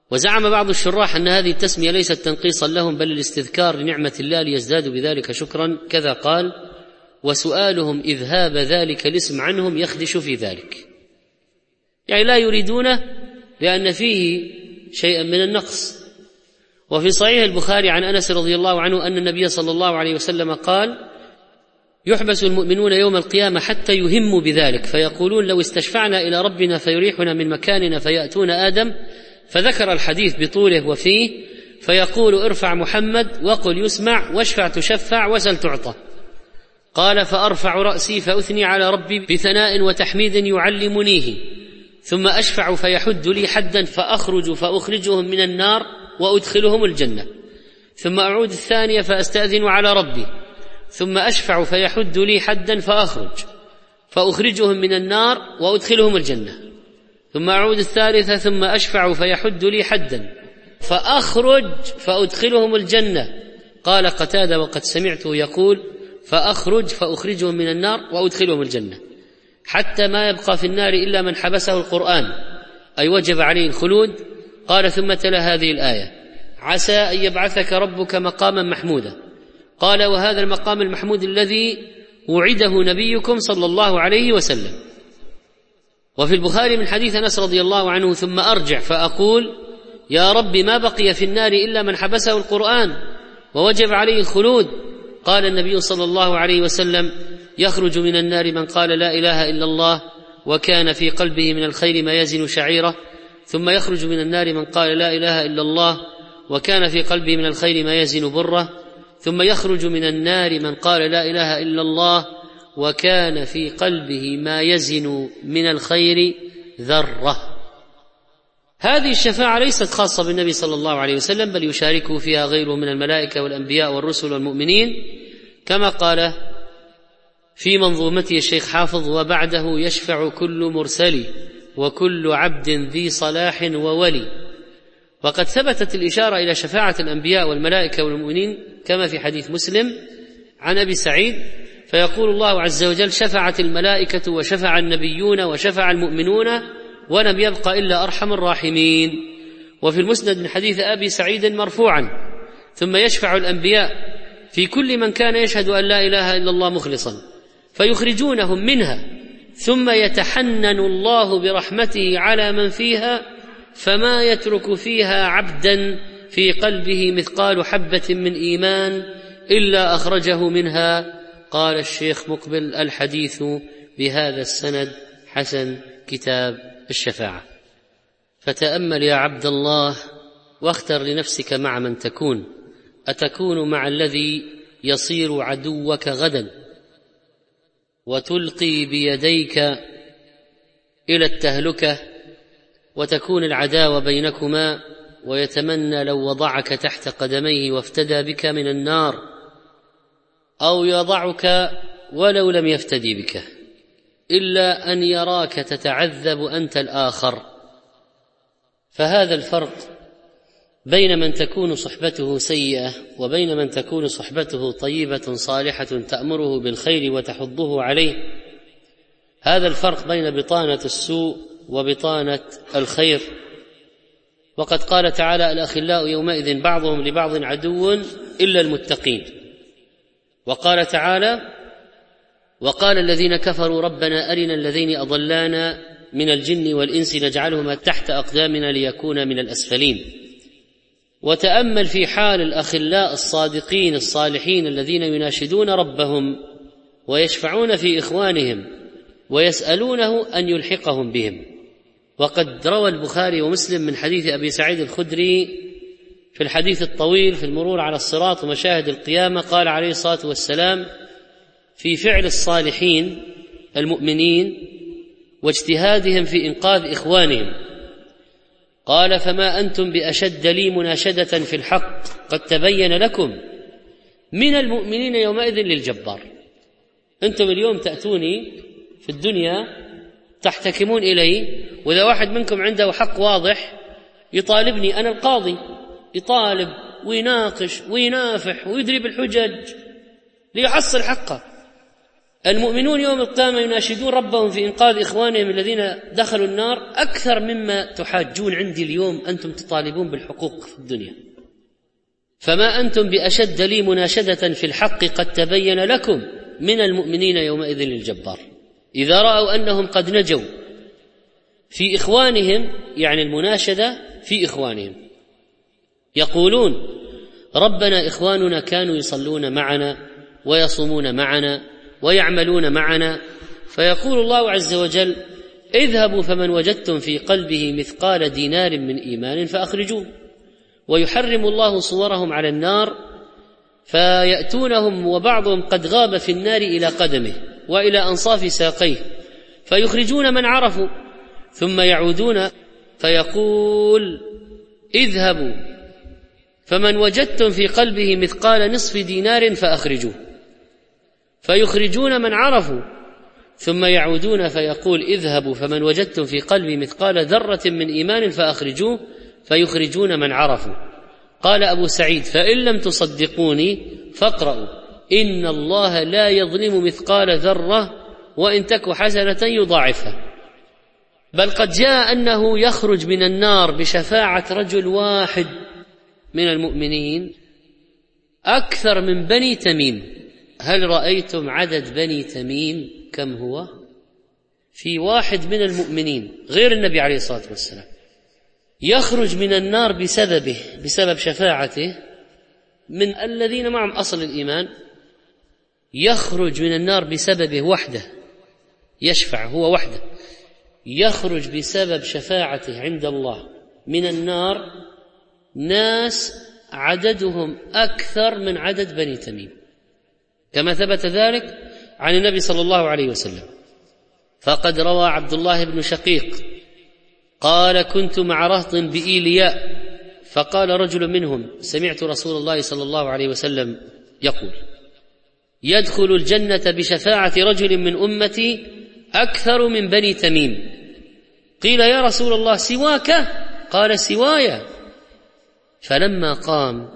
وزعم بعض الشراح أن هذه التسمية ليست تنقيصا لهم بل الاستذكار لنعمة الله ليزدادوا بذلك شكرا، كذا قال: وسؤالهم إذهاب ذلك الاسم عنهم يخدش في ذلك، يعني لا يريدونه لأن فيه شيئا من النقص. وفي صحيح البخاري عن أنس رضي الله عنه أن النبي صلى الله عليه وسلم قال: يحبس المؤمنون يوم القيامة حتى يهموا بذلك، فيقولون لو استشفعنا إلى ربنا فيريحنا من مكاننا فيأتون آدم، فذكر الحديث بطوله وفيه، فيقول: ارفع محمد وقل يسمع واشفع تشفع وسل تعطى. قال: فأرفع رأسي فأثني على ربي بثناء وتحميد يعلمنيه، ثم أشفع فيحد لي حدا فأخرج فأخرجهم من النار وأدخلهم الجنة، ثم أعود الثانية فأستأذن على ربي، ثم أشفع فيحد لي حدا فأخرج فأخرجهم من النار وأدخلهم الجنة، ثم أعود الثالثة ثم أشفع فيحد لي حدا فأخرج فأدخلهم الجنة. قال قتادة: وقد سمعته يقول: فأخرج فأخرجهم من النار وأدخلهم الجنة، حتى ما يبقى في النار إلا من حبسه القرآن، أي وجب عليه الخلود. قال: ثم تلا هذه الآية: عسى أن يبعثك ربك مقاما محمودا. قال: وهذا المقام المحمود الذي وعده نبيكم صلى الله عليه وسلم. وفي البخاري من حديث أنس رضي الله عنه: ثم أرجع فأقول: يا رب ما بقي في النار إلا من حبسه القرآن ووجب عليه الخلود. قال النبي صلى الله عليه وسلم: يخرج من النار من قال لا إله إلا الله وكان في قلبه من الخير ما يزن شعيرة، ثم يخرج من النار من قال لا إله إلا الله وكان في قلبه من الخير ما يزن بره، ثم يخرج من النار من قال لا إله إلا الله وكان في قلبه ما يزن من الخير ذرة. هذه الشفاعة ليست خاصة بالنبي صلى الله عليه وسلم، بل يشاركه فيها غيره من الملائكة والأنبياء والرسل والمؤمنين، كما قال في منظومته الشيخ حافظ: وبعده يشفع كل مرسل وكل عبد ذي صلاح وولي. وقد ثبتت الإشارة إلى شفاعة الأنبياء والملائكة والمؤمنين كما في حديث مسلم عن أبي سعيد، فيقول الله عز وجل: شفعت الملائكة وشفع النبيون وشفع المؤمنون ولم يبق إلا أرحم الراحمين. وفي المسند من حديث أبي سعيد مرفوعا: ثم يشفع الأنبياء في كل من كان يشهد أن لا إله إلا الله مخلصا فيخرجونهم منها، ثم يتحنن الله برحمته على من فيها، فما يترك فيها عبدا في قلبه مثقال حبة من إيمان إلا أخرجه منها. قال الشيخ مقبل: الحديث بهذا السند حسن كتاب الشفاعة. فتأمل يا عبد الله واختر لنفسك مع من تكون، أتكون مع الذي يصير عدوك غدا وتلقي بيديك إلى التهلكة وتكون العداوة بينكما ويتمنى لو وضعك تحت قدميه وافتدى بك من النار، أو يضعك ولو لم يفتدي بك إلا أن يراك تتعذب أنت الآخر؟ فهذا الفرق بين من تكون صحبته سيئة وبين من تكون صحبته طيبة صالحة تأمره بالخير وتحضه عليه، هذا الفرق بين بطانة السوء وبطانة الخير. وقد قال تعالى: الأخلاء يومئذ بعضهم لبعض عدو إلا المتقين. وقال تعالى: وقال الذين كفروا ربنا أرنا الذين أضلانا من الجن والإنس نجعلهما تحت أقدامنا ليكونا من الأسفلين. وتأمل في حال الأخلاء الصادقين الصالحين الذين يناشدون ربهم ويشفعون في إخوانهم ويسألونه أن يلحقهم بهم. وقد روى البخاري ومسلم من حديث أبي سعيد الخدري في الحديث الطويل في المرور على الصراط ومشاهد القيامة، قال عليه الصلاة والسلام في فعل الصالحين المؤمنين واجتهادهم في إنقاذ إخوانهم، قال: فما أنتم بأشد لي مناشدة في الحق قد تبين لكم من المؤمنين يومئذ للجبار. أنتم اليوم تأتوني في الدنيا تحتكمون إلي، وإذا واحد منكم عنده حق واضح يطالبني أنا القاضي، يطالب ويناقش وينافح ويدري بالحجج ليحصل حقه. المؤمنون يوم القيامة يناشدون ربهم في إنقاذ إخوانهم الذين دخلوا النار أكثر مما تحاجون عندي اليوم أنتم تطالبون بالحقوق في الدنيا. فما أنتم بأشد لي مناشدة في الحق قد تبين لكم من المؤمنين يومئذ الجبار. إذا رأوا أنهم قد نجوا في إخوانهم، يعني المناشدة في إخوانهم، يقولون ربنا إخواننا كانوا يصلون معنا ويصومون معنا ويعملون معنا، فيقول الله عز وجل اذهبوا فمن وجدتم في قلبه مثقال دينار من إيمان فأخرجوه، ويحرم الله صورهم على النار فيأتونهم وبعضهم قد غاب في النار إلى قدمه وإلى أنصاف ساقيه، فيخرجون من عرفوا ثم يعودون فيقول اذهبوا فمن وجدتم في قلبه مثقال نصف دينار فأخرجوه، فيخرجون من عرفوا ثم يعودون فيقول اذهبوا فمن وجدتم في قلبه مثقال ذرة من إيمان فأخرجوه، فيخرجون من عرفوا. قال أبو سعيد فإن لم تصدقوني فاقرأوا إن الله لا يظلم مثقال ذرة وإن تك حسنة يضاعفها. بل قد جاء أنه يخرج من النار بشفاعة رجل واحد من المؤمنين أكثر من بني تميم. هل رأيتم عدد بني تميم كم هو؟ في واحد من المؤمنين غير النبي عليه الصلاة والسلام يخرج من النار بسببه، بسبب شفاعته، من الذين معهم أصل الإيمان يخرج من النار بسببه وحده، يشفع هو وحده، يخرج بسبب شفاعته عند الله من النار ناس عددهم أكثر من عدد بني تميم، كما ثبت ذلك عن النبي صلى الله عليه وسلم. فقد روى عبد الله بن شقيق قال كنت مع رهط بإيلياء فقال رجل منهم سمعت رسول الله صلى الله عليه وسلم يقول يدخل الجنة بشفاعة رجل من أمتي أكثر من بني تميم. قيل يا رسول الله سواك؟ قال سواي. فلما قام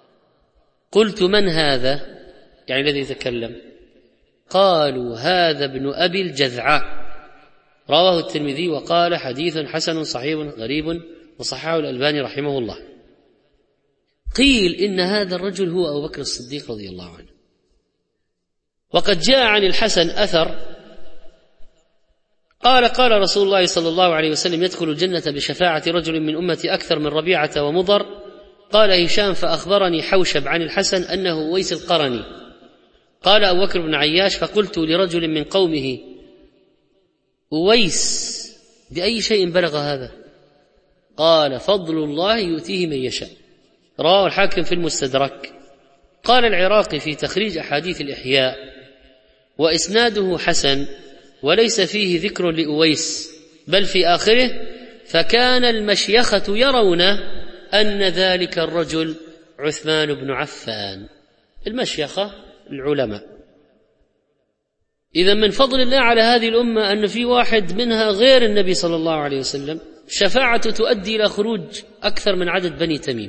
قلت من هذا؟ يعني الذي يتكلم. قالوا هذا ابن أبي الجذعاء. رواه الترمذي وقال حديث حسن صحيح غريب وصححه الألباني رحمه الله. قيل إن هذا الرجل هو أبو بكر الصديق رضي الله عنه. وقد جاء عن الحسن أثر قال قال رسول الله صلى الله عليه وسلم يدخل الجنة بشفاعة رجل من أمتي أكثر من ربيعة ومضر. قال هشام فأخبرني حوشب عن الحسن أنه ويس القرني. قال أبو بكر بن عياش فقلت لرجل من قومه أويس بأي شيء بلغ هذا؟ قال فضل الله يؤتيه من يشاء. رواه الحاكم في المستدرك. قال العراقي في تخريج أحاديث الإحياء وإسناده حسن وليس فيه ذكر لأويس، بل في آخره فكان المشيخة يرون أن ذلك الرجل عثمان بن عفان. المشيخة العلماء. إذا من فضل الله على هذه الأمة أن في واحد منها غير النبي صلى الله عليه وسلم شفاعته تؤدي إلى خروج أكثر من عدد بني تميم،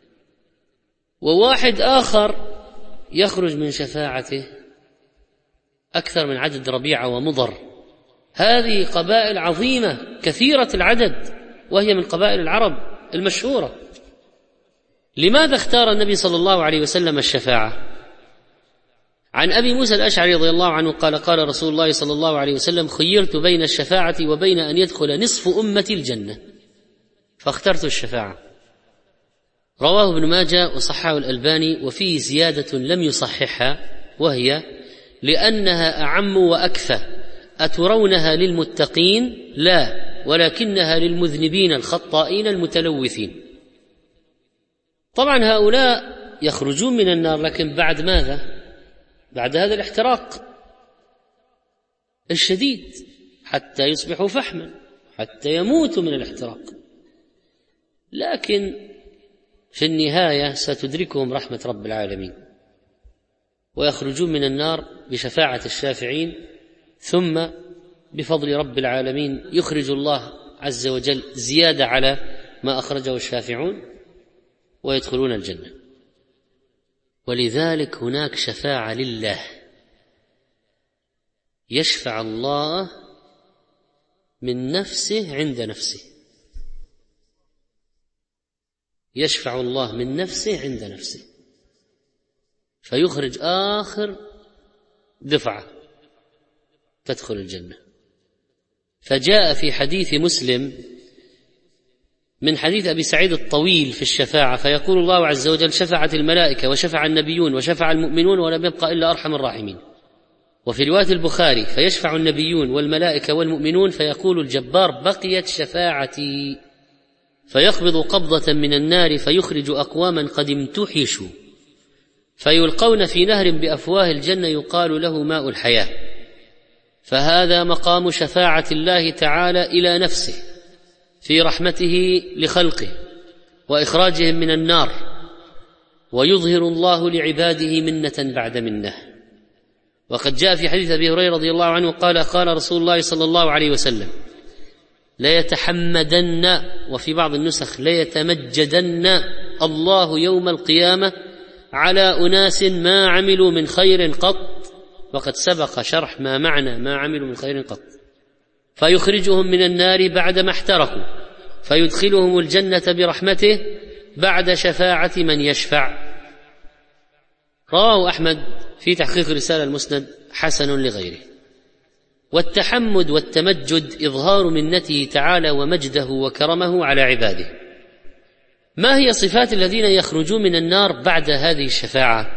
وواحد آخر يخرج من شفاعته أكثر من عدد ربيعة ومضر. هذه قبائل عظيمة كثيرة العدد وهي من قبائل العرب المشهورة. لماذا اختار النبي صلى الله عليه وسلم الشفاعة؟ عن أبي موسى الأشعري رضي الله عنه قال قال رسول الله صلى الله عليه وسلم خيرت بين الشفاعة وبين أن يدخل نصف أمتي الجنة فاخترت الشفاعة. رواه ابن ماجه وصححه الألباني وفيه زيادة لم يصححها وهي لأنها أعم وأكفى. أترونها للمتقين؟ لا، ولكنها للمذنبين الخطائين المتلوثين. طبعا هؤلاء يخرجون من النار لكن بعد ماذا؟ بعد هذا الاحتراق الشديد حتى يصبحوا فحما، حتى يموتوا من الاحتراق، لكن في النهاية ستدركهم رحمة رب العالمين ويخرجون من النار بشفاعة الشافعين، ثم بفضل رب العالمين يخرج الله عز وجل زيادة على ما أخرجه الشافعون ويدخلون الجنة. ولذلك هناك شفاعة لله يشفع الله من نفسه عند نفسه، يشفع الله من نفسه عند نفسه فيخرج آخر دفعة تدخل الجنة. فجاء في حديث مسلم من حديث أبي سعيد الطويل في الشفاعة، فيقول الله عز وجل: شفعت الملائكة وشفع النبيون وشفع المؤمنون ولم يبقى إلا أرحم الراحمين. وفي رواية البخاري: فيشفع النبيون والملائكة والمؤمنون فيقول الجبار: بقيت شفاعتي، فيقبض قبضة من النار فيخرج أقواما قد امتحشوا فيلقون في نهر بأفواه الجنة يقال له ماء الحياة. فهذا مقام شفاعة الله تعالى إلى نفسه في رحمته لخلقه وإخراجهم من النار، ويظهر الله لعباده منة بعد منة. وقد جاء في حديث أبي هريرة رضي الله عنه قال: قال رسول الله صلى الله عليه وسلم: ليتحمدن، وفي بعض النسخ ليتمجدن الله يوم القيامة على أناس ما عملوا من خير قط، وقد سبق شرح ما معنى ما عملوا من خير قط، فيخرجهم من النار بعدما احترقوا فيدخلهم الجنة برحمته بعد شفاعة من يشفع. رواه أحمد في تحقيق رسالة المسند حسن لغيره. والتحمد والتمجد إظهار منته تعالى ومجده وكرمه على عباده. ما هي صفات الذين يخرجون من النار بعد هذه الشفاعة؟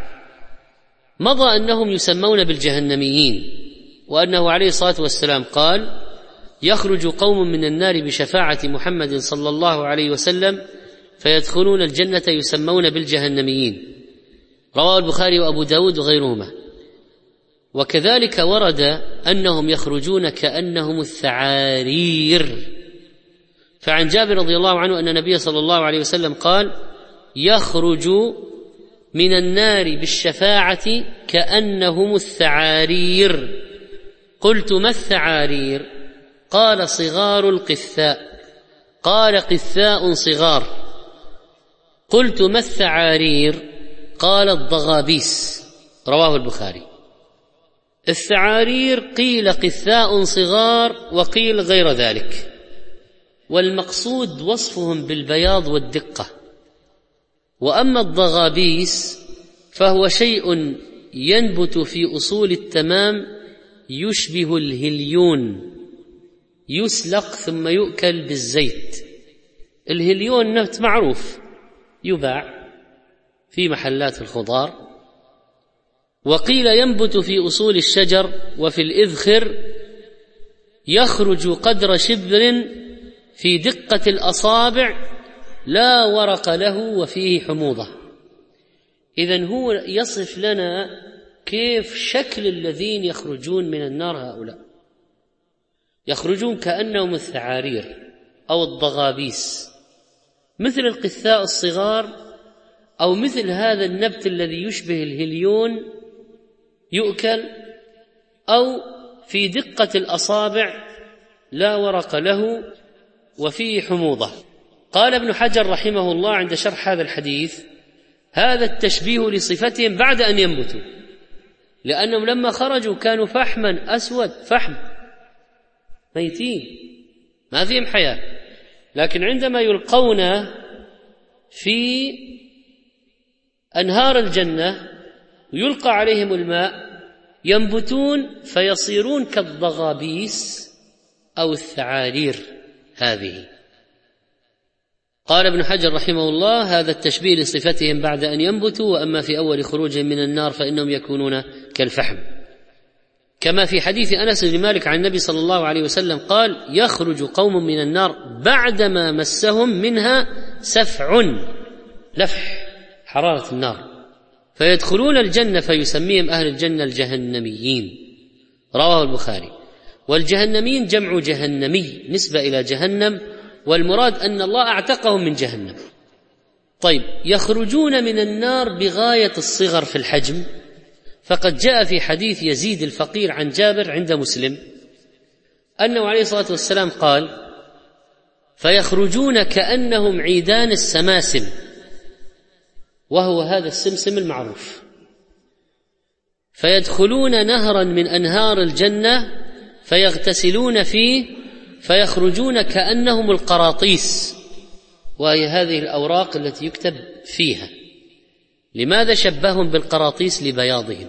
مضى أنهم يسمون بالجهنميين، وأنه عليه الصلاة والسلام قال: يخرج قوم من النار بشفاعة محمد صلى الله عليه وسلم فيدخلون الجنة يسمون بالجهنميين. رواه البخاري وأبو داود وغيرهما. وكذلك ورد أنهم يخرجون كأنهم الثعارير، فعن جابر رضي الله عنه أن النبي صلى الله عليه وسلم قال: يخرج من النار بالشفاعة كأنهم الثعارير. قلت: ما الثعارير؟ قال: صغار القثاء. قال: قثاء صغار. قلت: ما الثعارير؟ قال: الضغابيس. رواه البخاري. الثعارير قيل قثاء صغار وقيل غير ذلك، والمقصود وصفهم بالبياض والدقة. وأما الضغابيس فهو شيء ينبت في أصول التمام يشبه الهليون، يسلق ثم يؤكل بالزيت. الهليون نبت معروف يباع في محلات الخضار. وقيل ينبت في أصول الشجر وفي الإذخر، يخرج قدر شبر في دقة الأصابع لا ورق له وفيه حموضة. إذن هو يصف لنا كيف شكل الذين يخرجون من النار هؤلاء. يخرجون كأنهم الثعارير أو الضغابيس، مثل القثاء الصغار، أو مثل هذا النبت الذي يشبه الهليون يؤكل، أو في دقة الأصابع لا ورق له وفيه حموضة. قال ابن حجر رحمه الله عند شرح هذا الحديث: هذا التشبيه لصفتهم بعد أن ينبتوا، لأنهم لما خرجوا كانوا فحما أسود، فحم ميتين ما فيهم حياة، لكن عندما يلقون في أنهار الجنة ويلقى عليهم الماء ينبتون فيصيرون كالضغابيس أو الثعارير هذه. قال ابن حجر رحمه الله: هذا التشبيه لصفتهم بعد أن ينبتوا، وأما في أول خروجهم من النار فإنهم يكونون كالفحم، كما في حديث أنس بن مالك عن النبي صلى الله عليه وسلم قال: يخرج قوم من النار بعدما مسهم منها سفع، لفح حرارة النار، فيدخلون الجنة فيسميهم أهل الجنة الجهنميين. رواه البخاري. والجهنميين جمع جهنمي نسبة إلى جهنم، والمراد أن الله أعتقهم من جهنم. طيب، يخرجون من النار بغاية الصغر في الحجم، فقد جاء في حديث يزيد الفقير عن جابر عند مسلم أنه عليه الصلاة والسلام قال: فيخرجون كأنهم عيدان السماسم، وهو هذا السمسم المعروف. فيدخلون نهرا من أنهار الجنة فيغتسلون فيه فيخرجون كأنهم القراطيس، وهي هذه الأوراق التي يكتب فيها. لماذا شبههم بالقراطيس؟ لبياضهم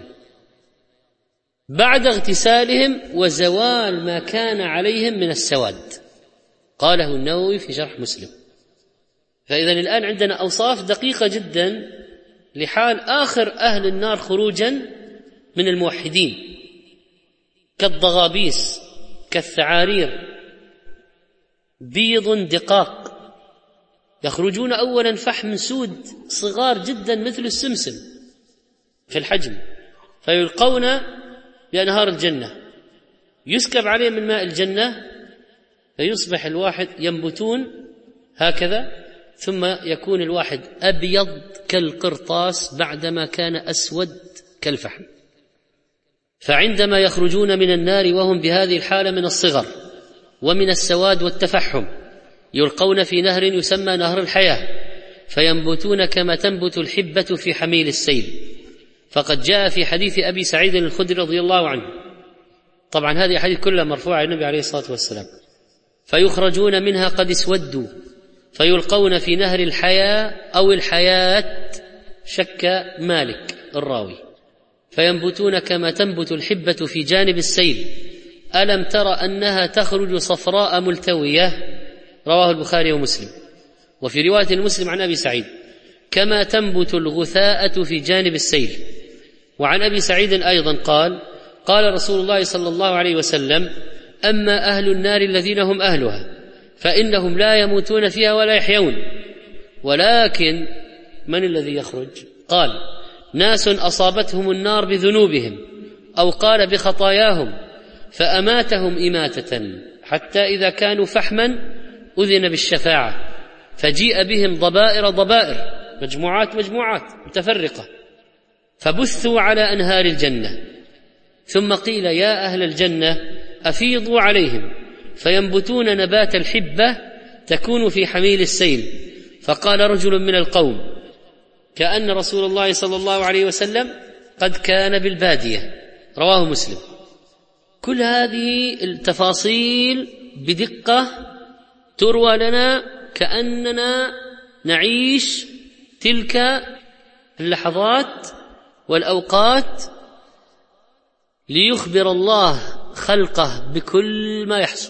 بعد اغتسالهم وزوال ما كان عليهم من السواد، قاله النووي في شرح مسلم. فإذا الآن عندنا أوصاف دقيقة جدا لحال آخر أهل النار خروجا من الموحدين، كالضغابيس، كالثعارير، بيض دقاق، يخرجون أولا فحم سود صغار جدا مثل السمسم في الحجم، فيلقون بأنهار الجنة، يسكب عليهم من ماء الجنة فيصبح الواحد ينبتون هكذا، ثم يكون الواحد أبيض كالقرطاس بعدما كان أسود كالفحم. فعندما يخرجون من النار وهم بهذه الحالة من الصغر ومن السواد والتفحم، يلقون في نهر يسمى نهر الحياة، فينبتون كما تنبت الحبة في حميل السيل. فقد جاء في حديث أبي سعيد الخدري رضي الله عنه، طبعا هذه حديث كلها مرفوعة عن النبي عليه الصلاة والسلام، فيخرجون منها قد اسودوا فيلقون في نهر الحياة أو الحياة، شك مالك الراوي، فينبتون كما تنبت الحبة في جانب السيل. ألم تر أنها تخرج صفراء ملتوية؟ رواه البخاري ومسلم. وفي رواية المسلم عن أبي سعيد كما تنبت الغثاءة في جانب السيل. وعن أبي سعيد أيضا قال قال رسول الله صلى الله عليه وسلم: أما أهل النار الذين هم أهلها فإنهم لا يموتون فيها ولا يحيون، ولكن من الذي يخرج؟ قال: ناس أصابتهم النار بذنوبهم أو قال بخطاياهم فأماتهم إماتة حتى إذا كانوا فحما أذن بالشفاعة، فجيء بهم ضبائر ضبائر، مجموعات مجموعات متفرقة، فبثوا على أنهار الجنة، ثم قيل: يا أهل الجنة أفيضوا عليهم، فينبتون نبات الحبة تكون في حميل السيل. فقال رجل من القوم كأن رسول الله صلى الله عليه وسلم قد كان بالبادية، رواه مسلم. كل هذه التفاصيل بدقة تروى لنا كأننا نعيش تلك اللحظات والأوقات ليخبر الله خلقه بكل ما يحصل،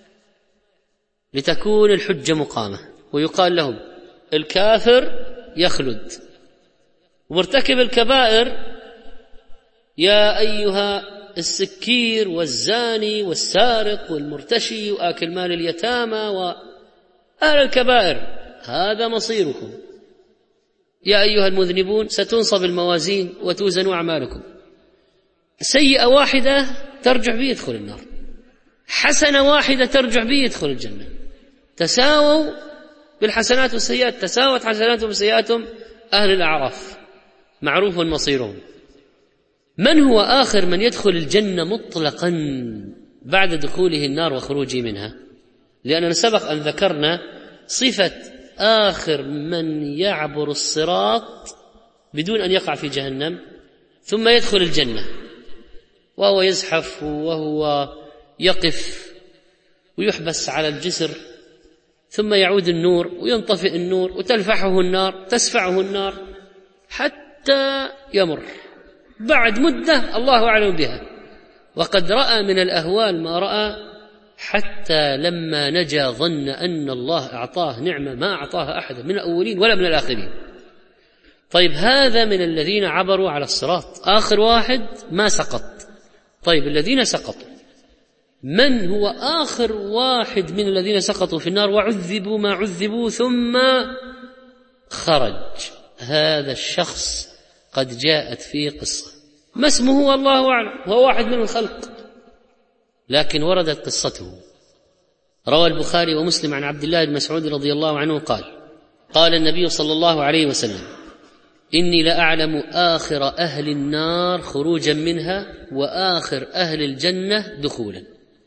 لتكون الحجة مقامة، ويقال لهم: الكافر يخلد، ومرتكب الكبائر: يا أيها السكير والزاني والسارق والمرتشي وآكل مال اليتامى وأهل الكبائر، هذا مصيركم. يا أيها المذنبون ستنصب الموازين وتوزن أعمالكم. سيئة واحدة ترجع به يدخل النار، حسنة واحدة ترجع به يدخل الجنة. تساووا بالحسنات والسيئات، تساوت حسناتهم وسيئاتهم أهل الأعراف، معروف مصيرهم. من هو آخر من يدخل الجنة مطلقا بعد دخوله النار وخروجه منها؟ لأننا سبق أن ذكرنا صفة آخر من يعبر الصراط بدون أن يقع في جهنم ثم يدخل الجنة، وهو يزحف وهو يقف ويحبس على الجسر، ثم يعود النور وينطفئ النور وتلفحه النار تسفعه النار حتى يمر بعد مدة الله أعلم بها، وقد رأى من الأهوال ما رأى، حتى لما نجا ظن أن الله أعطاه نعمة ما أعطاها أحد من الأولين ولا من الآخرين. طيب هذا من الذين عبروا على الصراط، آخر واحد ما سقط. طيب الذين سقطوا، من هو آخر واحد من الذين سقطوا في النار وعذبوا ما عذبوا ثم خرج؟ هذا الشخص قد جاءت فيه قصة، ما اسمه والله أعلم، هو واحد من الخلق، لكن وردت قصته. روى البخاري ومسلم عن عبد الله بن مسعود رضي الله عنه قال: قال النبي صلى الله عليه وسلم: إني لأعلم آخر أهل النار خروجا منها وآخر أهل الجنة دخولا.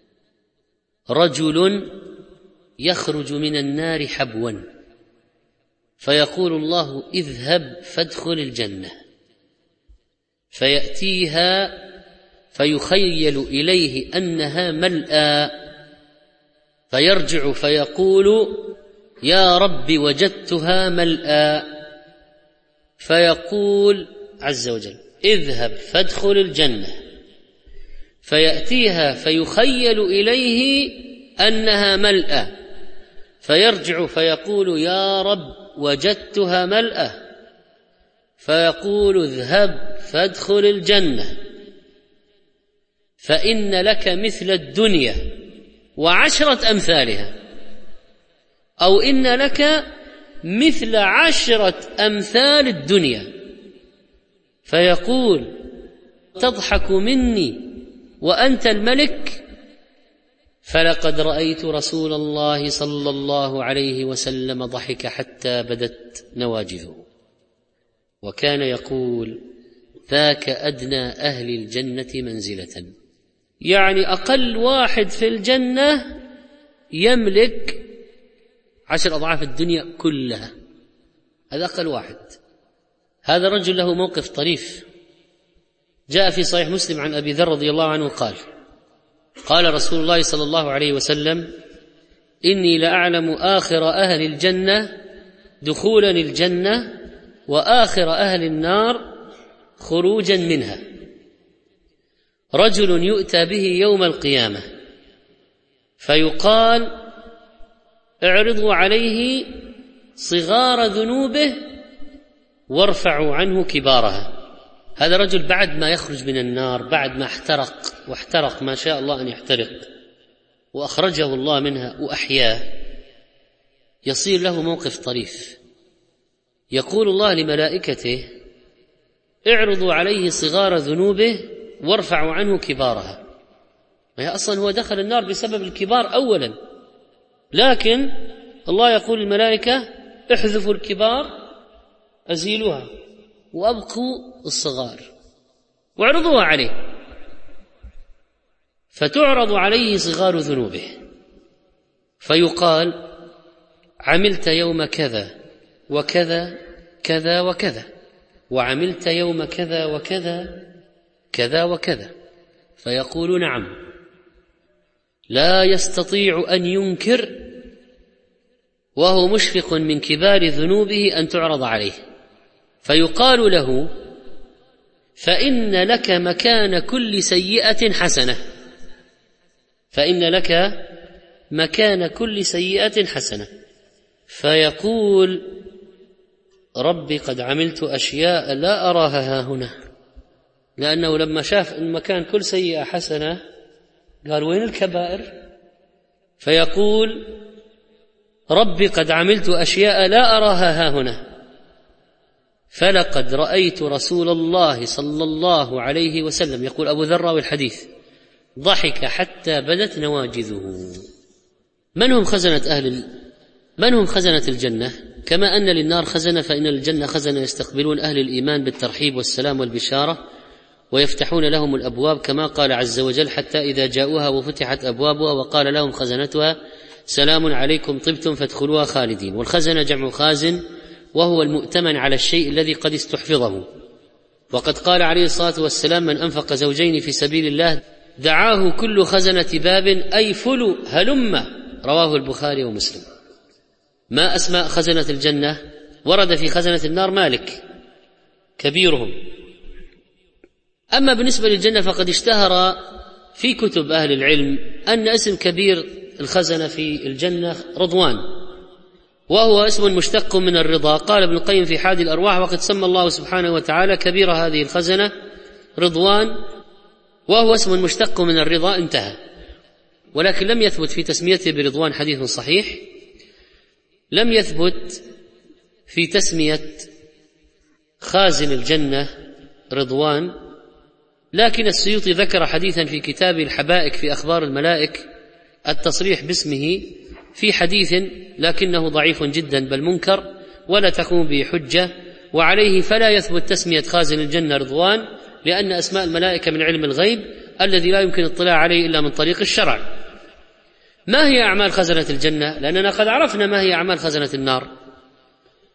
رجل يخرج من النار حبوا فيقول الله: اذهب فادخل الجنة، فيأتيها فيخيل إليه أنها ملأى، فيرجع فيقول: يا رب وجدتها ملأى. فيقول عز وجل: اذهب فادخل الجنة. فيأتيها فيخيل إليه أنها ملأى، فيرجع فيقول: يا رب وجدتها ملأى. فيقول: اذهب فادخل الجنة، فإن لك مثل الدنيا وعشرة أمثالها، أو إن لك مثل عشرة أمثال الدنيا. فيقول: تضحك مني وأنت الملك؟ فلقد رأيت رسول الله صلى الله عليه وسلم ضحك حتى بدت نواجذه، وكان يقول: ذاك أدنى أهل الجنة منزلة، يعني أقل واحد في الجنة يملك عشر أضعاف الدنيا كلها، هذا أقل واحد. هذا رجل له موقف طريف، جاء في صحيح مسلم عن أبي ذر رضي الله عنه قال: قال رسول الله صلى الله عليه وسلم: إني لأعلم آخر أهل الجنة دخولا الجنة وآخر أهل النار خروجا منها، رجل يؤتى به يوم القيامة فيقال: اعرضوا عليه صغار ذنوبه وارفعوا عنه كبارها. هذا رجل بعد ما يخرج من النار، بعد ما احترق واحترق ما شاء الله أن يحترق وأخرجه الله منها وأحياه، يصير له موقف طريف. يقول الله لملائكته: اعرضوا عليه صغار ذنوبه وارفعوا عنه كبارها. وهي أصلا هو دخل النار بسبب الكبار أولا، لكن الله يقول للملائكة: احذفوا الكبار، أزيلوها، وأبقوا الصغار واعرضوها عليه. فتعرض عليه صغار ذنوبه فيقال: عملت يوم كذا وكذا كذا وكذا، وعملت يوم كذا وكذا كذا وكذا. فيقول: نعم. لا يستطيع أن ينكر وهو مشفق من كبار ذنوبه أن تعرض عليه. فيقال له: فإن لك مكان كل سيئة حسنة، فإن لك مكان كل سيئة حسنة. فيقول: ربي قد عملت أشياء لا أراها ها هنا، لأنه لما شاف أن مكان كل سيئة حسنة قال: وين الكبائر؟ فيقول: ربي قد عملت أشياء لا أراها ها هنا، فلقد رأيت رسول الله صلى الله عليه وسلم، يقول أبو ذر راوي الحديث، ضحك حتى بدت نواجذه. من هم خزنة أهل من هم خزنة الجنة؟ كما أن للنار خزنة فإن للجنة خزنة يستقبلون أهل الإيمان بالترحيب والسلام والبشارة ويفتحون لهم الأبواب، كما قال عز وجل: حتى إذا جاءوها وفتحت أبوابها وقال لهم خزنتها سلام عليكم طبتم فادخلوها خالدين. والخزنة جمع خازن، وهو المؤتمن على الشيء الذي قد استحفظه. وقد قال عليه الصلاة والسلام: من أنفق زوجين في سبيل الله دعاه كل خزنة باب أي فلو هلم، رواه البخاري ومسلم. ما أسماء خزنة الجنة؟ ورد في خزنة النار مالك كبيرهم. أما بالنسبة للجنة فقد اشتهر في كتب أهل العلم أن اسم كبير الخزنة في الجنة رضوان، وهو اسم مشتق من الرضا. قال ابن القيم في حادي الأرواح: وقد سمى الله سبحانه وتعالى كبير هذه الخزنة رضوان، وهو اسم مشتق من الرضا، انتهى. ولكن لم يثبت في تسميته برضوان حديث صحيح، لم يثبت في تسمية خازن الجنة رضوان. لكن السيوطي ذكر حديثا في كتاب الحبائك في أخبار الملائك التصريح باسمه في حديث، لكنه ضعيف جدا بل منكر ولا تقوم به حجة، وعليه فلا يثبت تسمية خازن الجنة رضوان، لأن أسماء الملائكة من علم الغيب الذي لا يمكن الاطلاع عليه إلا من طريق الشرع. ما هي أعمال خزنة الجنة؟ لأننا قد عرفنا ما هي أعمال خزنة النار.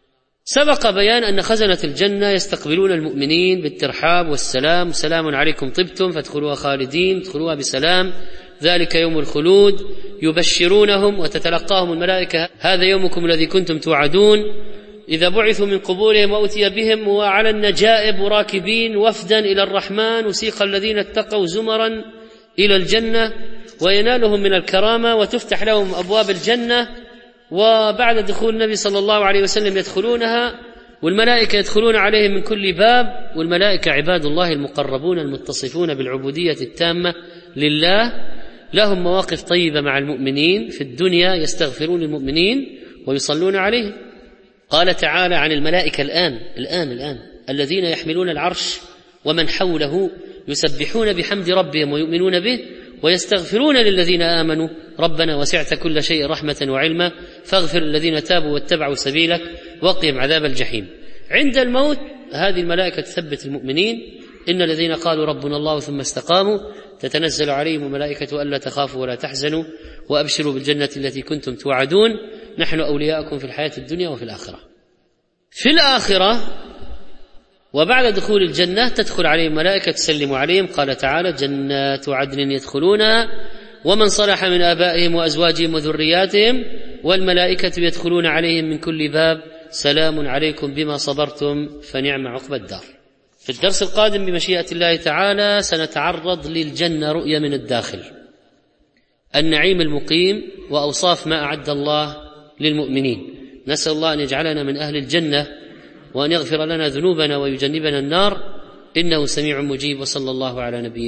سبق بيان أن خزنة الجنة يستقبلون المؤمنين بالترحاب والسلام، سلام عليكم طبتم فادخلوها خالدين، ادخلوها بسلام، ذلك يوم الخلود، يبشرونهم وتتلقاهم الملائكة هذا يومكم الذي كنتم توعدون. إذا بعثوا من قبورهم وأتي بهم وعلى النجائب راكبين وفدا إلى الرحمن، وسيق الذين اتقوا زمرا إلى الجنة وينالهم من الكرامة وتفتح لهم أبواب الجنة، وبعد دخول النبي صلى الله عليه وسلم يدخلونها، والملائكة يدخلون عليهم من كل باب. والملائكة عباد الله المقربون المتصفون بالعبودية التامة لله، لهم مواقف طيبة مع المؤمنين في الدنيا، يستغفرون للمؤمنين ويصلون عليهم. قال تعالى عن الملائكة الآن الآن الآن الذين يحملون العرش ومن حوله يسبحون بحمد ربهم ويؤمنون به ويستغفرون للذين آمنوا ربنا وسعت كل شيء رحمة وعلما فاغفر الذين تابوا واتبعوا سبيلك وقهم عذاب الجحيم. عند الموت هذه الملائكة تثبت المؤمنين، إن الذين قالوا ربنا الله ثم استقاموا تتنزل عليهم الملائكة ألا تخافوا ولا تحزنوا وأبشروا بالجنة التي كنتم توعدون نحن أولياءكم في الحياة الدنيا وفي الآخرة. في الآخرة وبعد دخول الجنة تدخل عليهم ملائكة تسلم عليهم، قال تعالى جنات عدن يدخلونها ومن صلح من آبائهم وأزواجهم وذرياتهم والملائكة يدخلون عليهم من كل باب سلام عليكم بما صبرتم فنعم عقبى الدار. في الدرس القادم بمشيئة الله تعالى سنتعرض للجنة رؤية من الداخل، النعيم المقيم وأوصاف ما أعد الله للمؤمنين. نسأل الله أن يجعلنا من أهل الجنة وأن يغفر لنا ذنوبنا ويجنبنا النار، إنه سميع مجيب. وصلى الله على نبينا